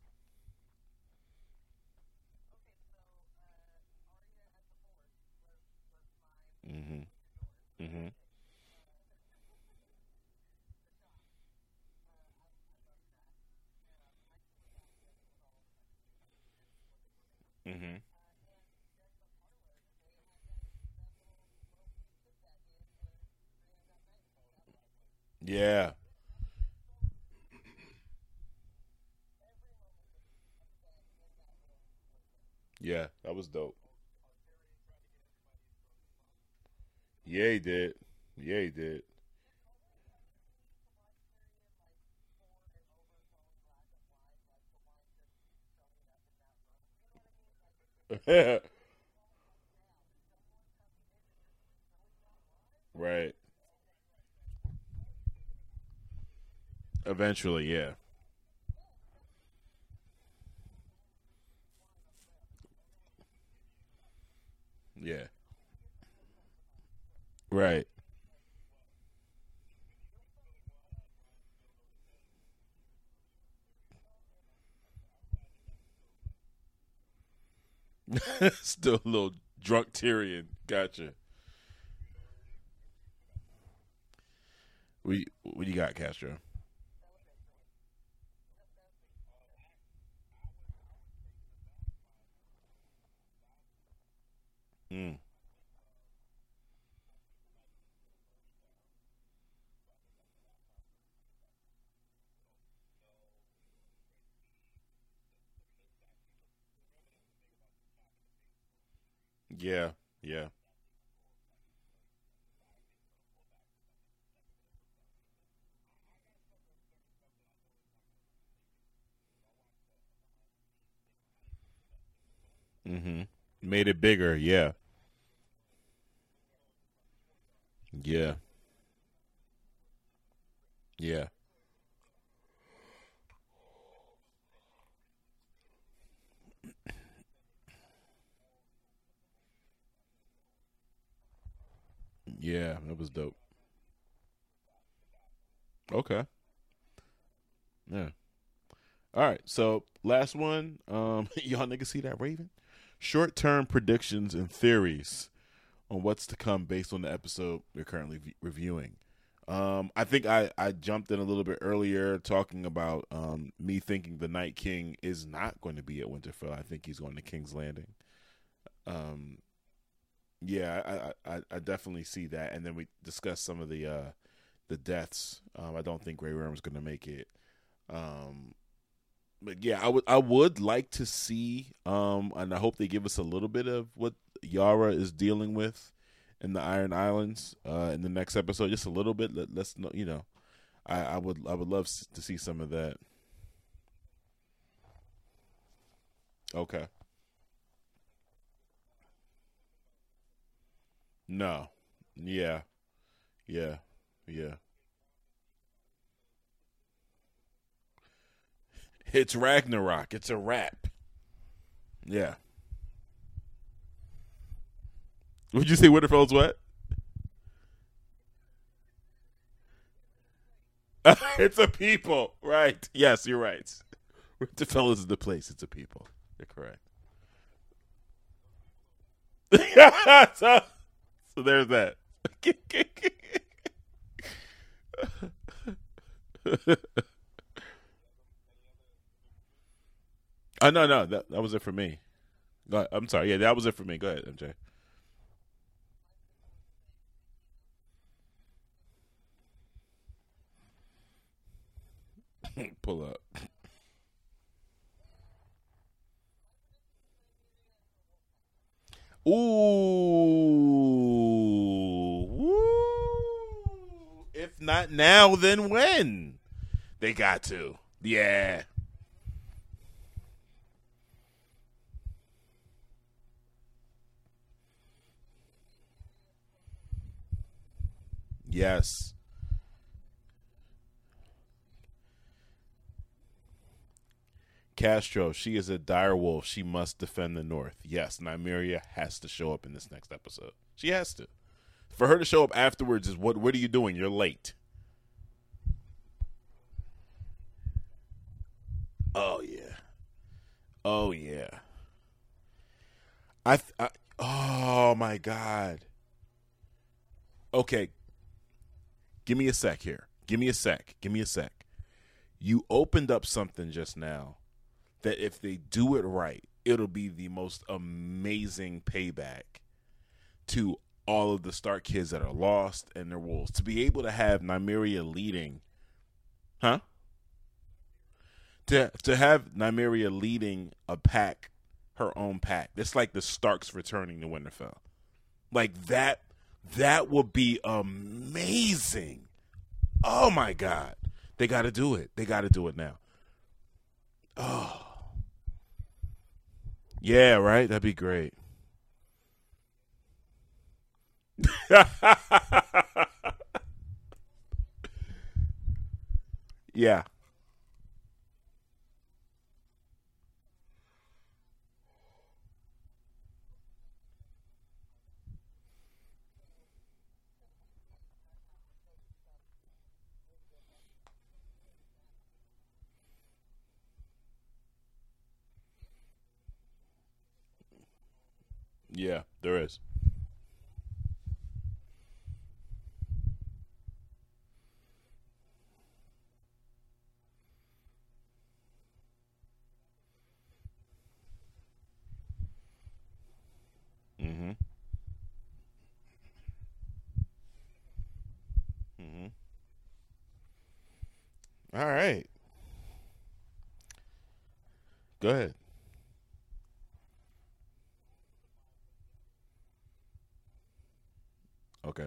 Mhm. Mhm. Mhm. Yeah. Yeah. That was dope. Yeah, he did. Yeah, he did. Right. Eventually, yeah. Yeah. Right. Still a little drunk Tyrion. Gotcha. What you got, Castro? Mm. Yeah. Yeah. Mhm. Made it bigger. Yeah. Yeah. Yeah. Yeah. That was dope. Okay. Yeah. All right. So last one. Y'all niggas see that Raven? Short term predictions and theories on what's to come based on the episode we're currently reviewing. I think I jumped in a little bit earlier talking about me thinking the Night King is not going to be at Winterfell. I think he's going to King's Landing. Um, yeah, I definitely see that. And then we discussed some of the the deaths. I don't think Grey Worm's going to make it. But yeah, I would like to see, and I hope they give us a little bit of what Yara is dealing with in the Iron Islands in the next episode, just a little bit. Let's know, I would love to see some of that. Okay. No. Yeah. Yeah. Yeah. It's Ragnarok. It's a wrap. Yeah. Would you say Winterfell's what? It's a people. Right. Yes, you're right. Winterfell is the place. It's a people. You're correct. So there's that. No, that was it for me. I'm sorry. Yeah, that was it for me. Go ahead, MJ. Pull up. Ooh. Woo. If not now, then when? They got to. Yeah. Yes. Castro, she is a dire wolf. She must defend the North. Yes, Nymeria has to show up in this next episode. She has to. For her to show up afterwards is what are you doing? You're late. Oh yeah. Oh yeah. I oh my god. Okay, give me a sec here. Give me a sec. Give me a sec. You opened up something just now that if they do it right, it'll be the most amazing payback to all of the Stark kids that are lost and their wolves. To be able to have Nymeria leading, huh? To have Nymeria leading a pack, her own pack. It's like the Starks returning to Winterfell. Like that would be amazing. Oh my god. They got to do it. They got to do it now. Oh. Yeah, right? That'd be great. Yeah. Yeah, there is. Mhm. Mhm. All right. Go ahead. Okay.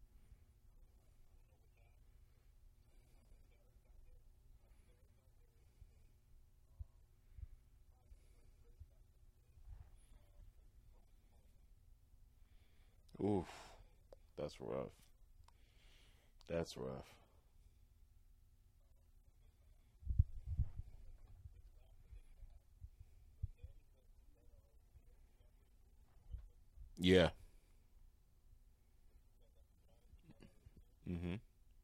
Oof. That's rough. That's rough. Yeah. Mhm.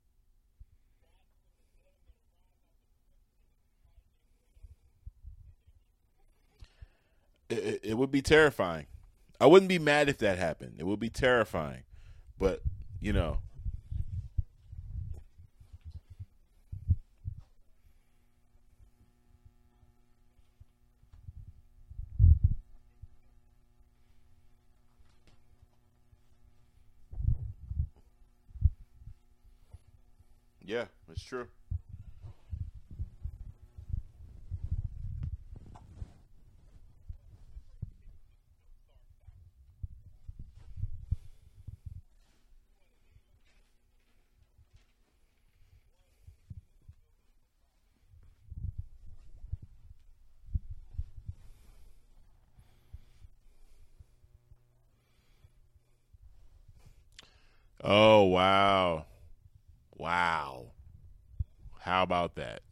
It would be terrifying. I wouldn't be mad if that happened. It would be terrifying. But, you know, Yeah, it's true. Oh wow, wow. How about that?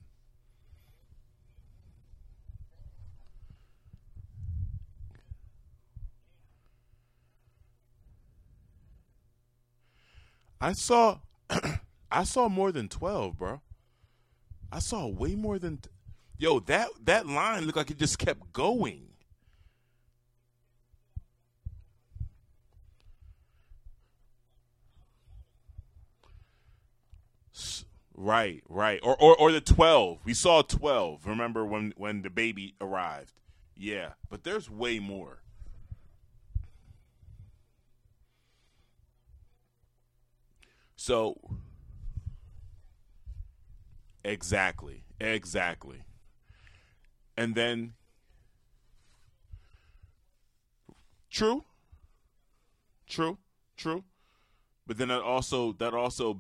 I saw, I saw more than 12, bro. I saw way more than. Yo, that line looked like it just kept going. Right, right. Or the 12. We saw 12. Remember when the baby arrived? Yeah, but there's way more. So, exactly. Exactly. And then true, true, true. But then that also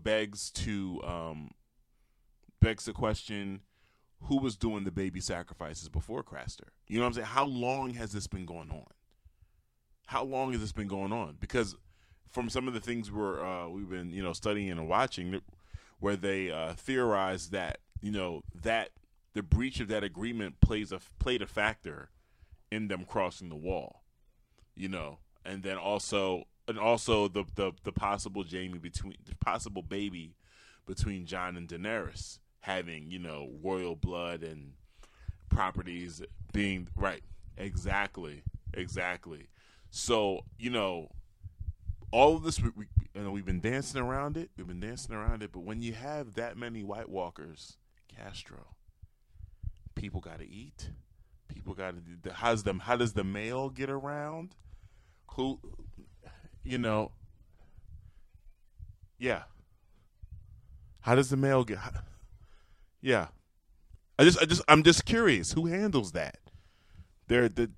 begs the question, who was doing the baby sacrifices before Craster? You know what I'm saying? How long has this been going on? How long has this been going on? Because from some of the things we've been studying and watching, where they theorize that that the breach of that agreement played a factor in them crossing the wall, and then also the possible the possible baby between John and Daenerys having royal blood and properties being right. Exactly, exactly. So all of this we've been dancing around it. We've been dancing around it. But when you have that many White Walkers, Castro, people got to eat. People got to. How does the mail get around? Who, you know? Yeah. How does the mail get? Yeah. I'm just curious. Who handles that? They're the.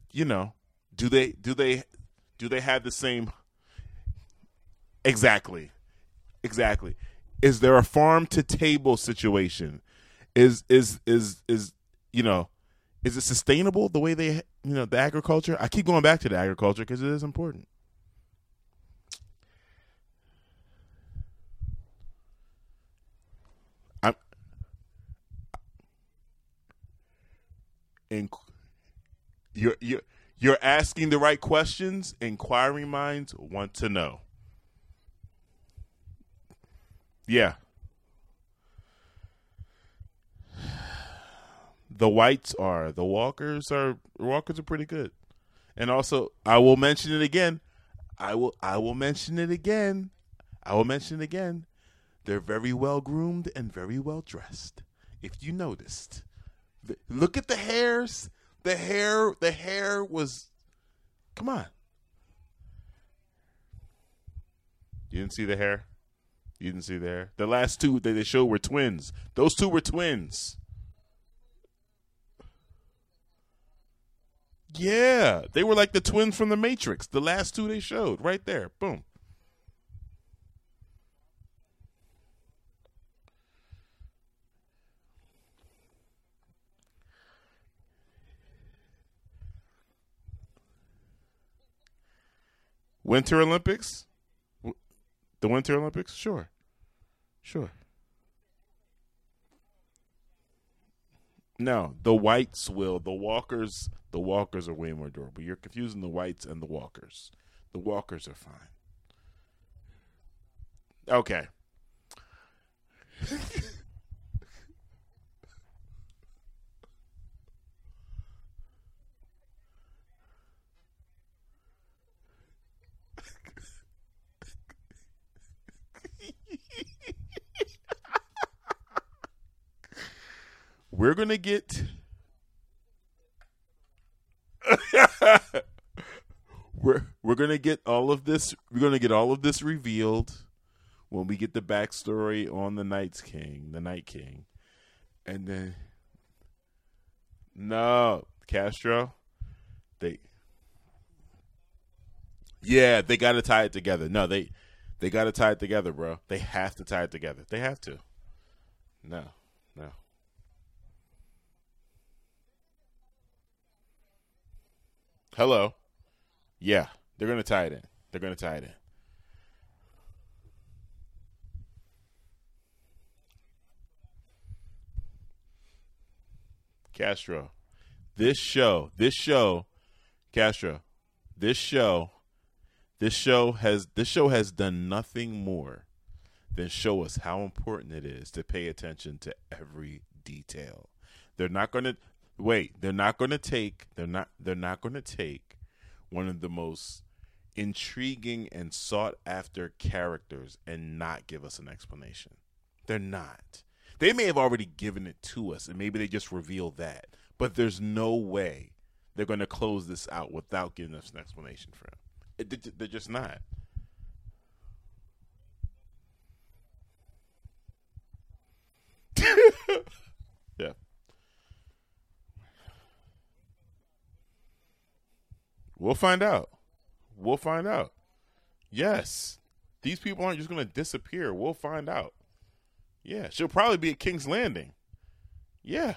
Do they have the same? Exactly. Exactly. Is there a farm to table situation? Is you know is it sustainable the way the agriculture? I keep going back to the agriculture because it is important. I'm in, you're asking the right questions. Inquiring minds want to know. Yeah, the walkers are pretty good. And also, I will mention it again. I will mention it again. I will mention it again. They're very well groomed and very well dressed. If you noticed, look at the hairs. The hair was. Come on, you didn't see the hair. You didn't see the hair. The last two that they showed were twins. Those two were twins. Yeah, they were like the twins from the Matrix. The last two they showed right there. Boom. Winter Olympics. The Winter Olympics. Sure, sure. No, the whites will. The walkers are way more durable. You're confusing the whites and the walkers. The walkers are fine. Okay. We're gonna get we're gonna get all of this revealed when we get the backstory on the Night King, and then no Castro, they got to tie it together. No, they got to tie it together, bro. They have to tie it together. They have to. No. Hello. Yeah, they're gonna tie it in. Castro, this show, Castro, this show has done nothing more than show us how important it is to pay attention to every detail. They're not going to take one of the most intriguing and sought after characters and not give us an explanation. They're not. They may have already given it to us, and maybe they just reveal that. But there's no way they're going to close this out without giving us an explanation for him. They're just not. Yeah. We'll find out. Yes. These people aren't just going to disappear. We'll find out. Yeah. She'll probably be at King's Landing. Yeah.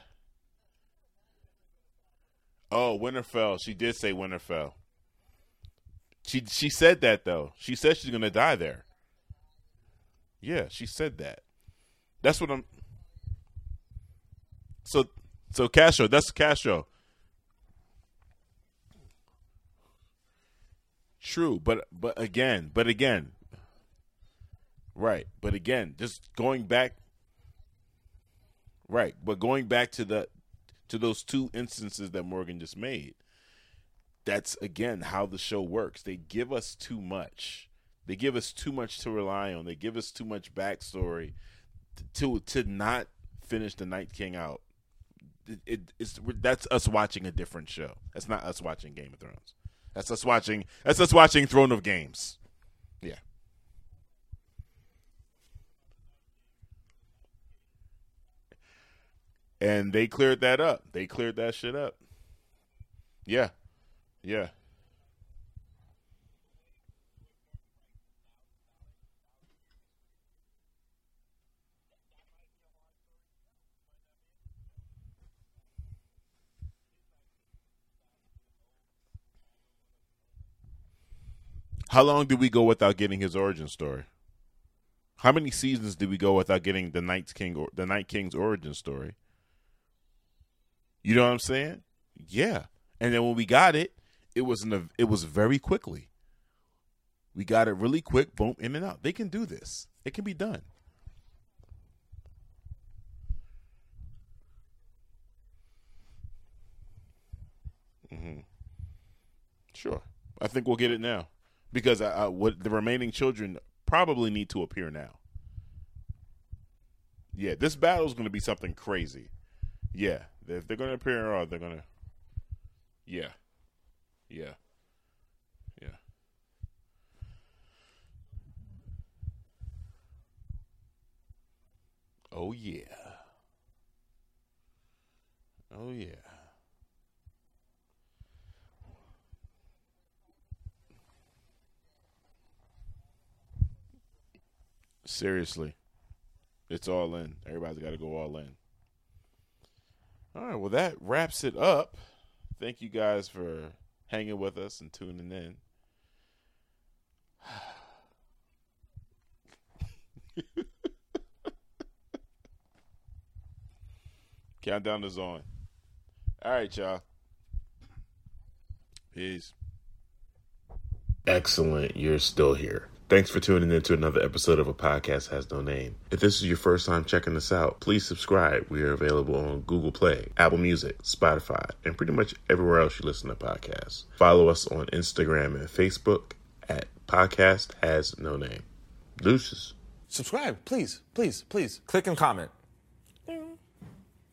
Oh, Winterfell. She did say Winterfell. She said that, though. She said she's going to die there. Yeah, she said that. That's what I'm... So Castro, that's Castro. True, but again, right? But again, just going back, right? But going back to those two instances that Morgan just made, that's again how the show works. They give us too much. They give us too much to rely on. They give us too much backstory to not finish the Night King out. That's us watching a different show. That's not us watching Game of Thrones. That's us watching Throne of Games. Yeah. And they cleared that up. They cleared that shit up. Yeah. Yeah. How long did we go without getting his origin story? How many seasons did we go without getting the Night King's origin story? You know what I'm saying? Yeah. And then when we got it, it was very quickly. We got it really quick, boom, in and out. They can do this. It can be done. Mm-hmm. Sure. I think we'll get it now. Because what the remaining children probably need to appear now. Yeah, this battle is going to be something crazy. Yeah, if they're going to appear, they're going to. Yeah, yeah, yeah. Oh yeah. Oh yeah. Seriously. It's all in. Everybody's got to go all in. All right, well, that wraps it up. Thank you guys for hanging with us and tuning in. Countdown is on. All right, y'all. Peace. Excellent. You're still here. Thanks for tuning in to another episode of A Podcast Has No Name. If this is your first time checking us out, please subscribe. We are available on Google Play, Apple Music, Spotify, and pretty much everywhere else you listen to podcasts. Follow us on Instagram and Facebook at Podcast Has No Name. Deuces. Subscribe, please, please, please. Click and comment.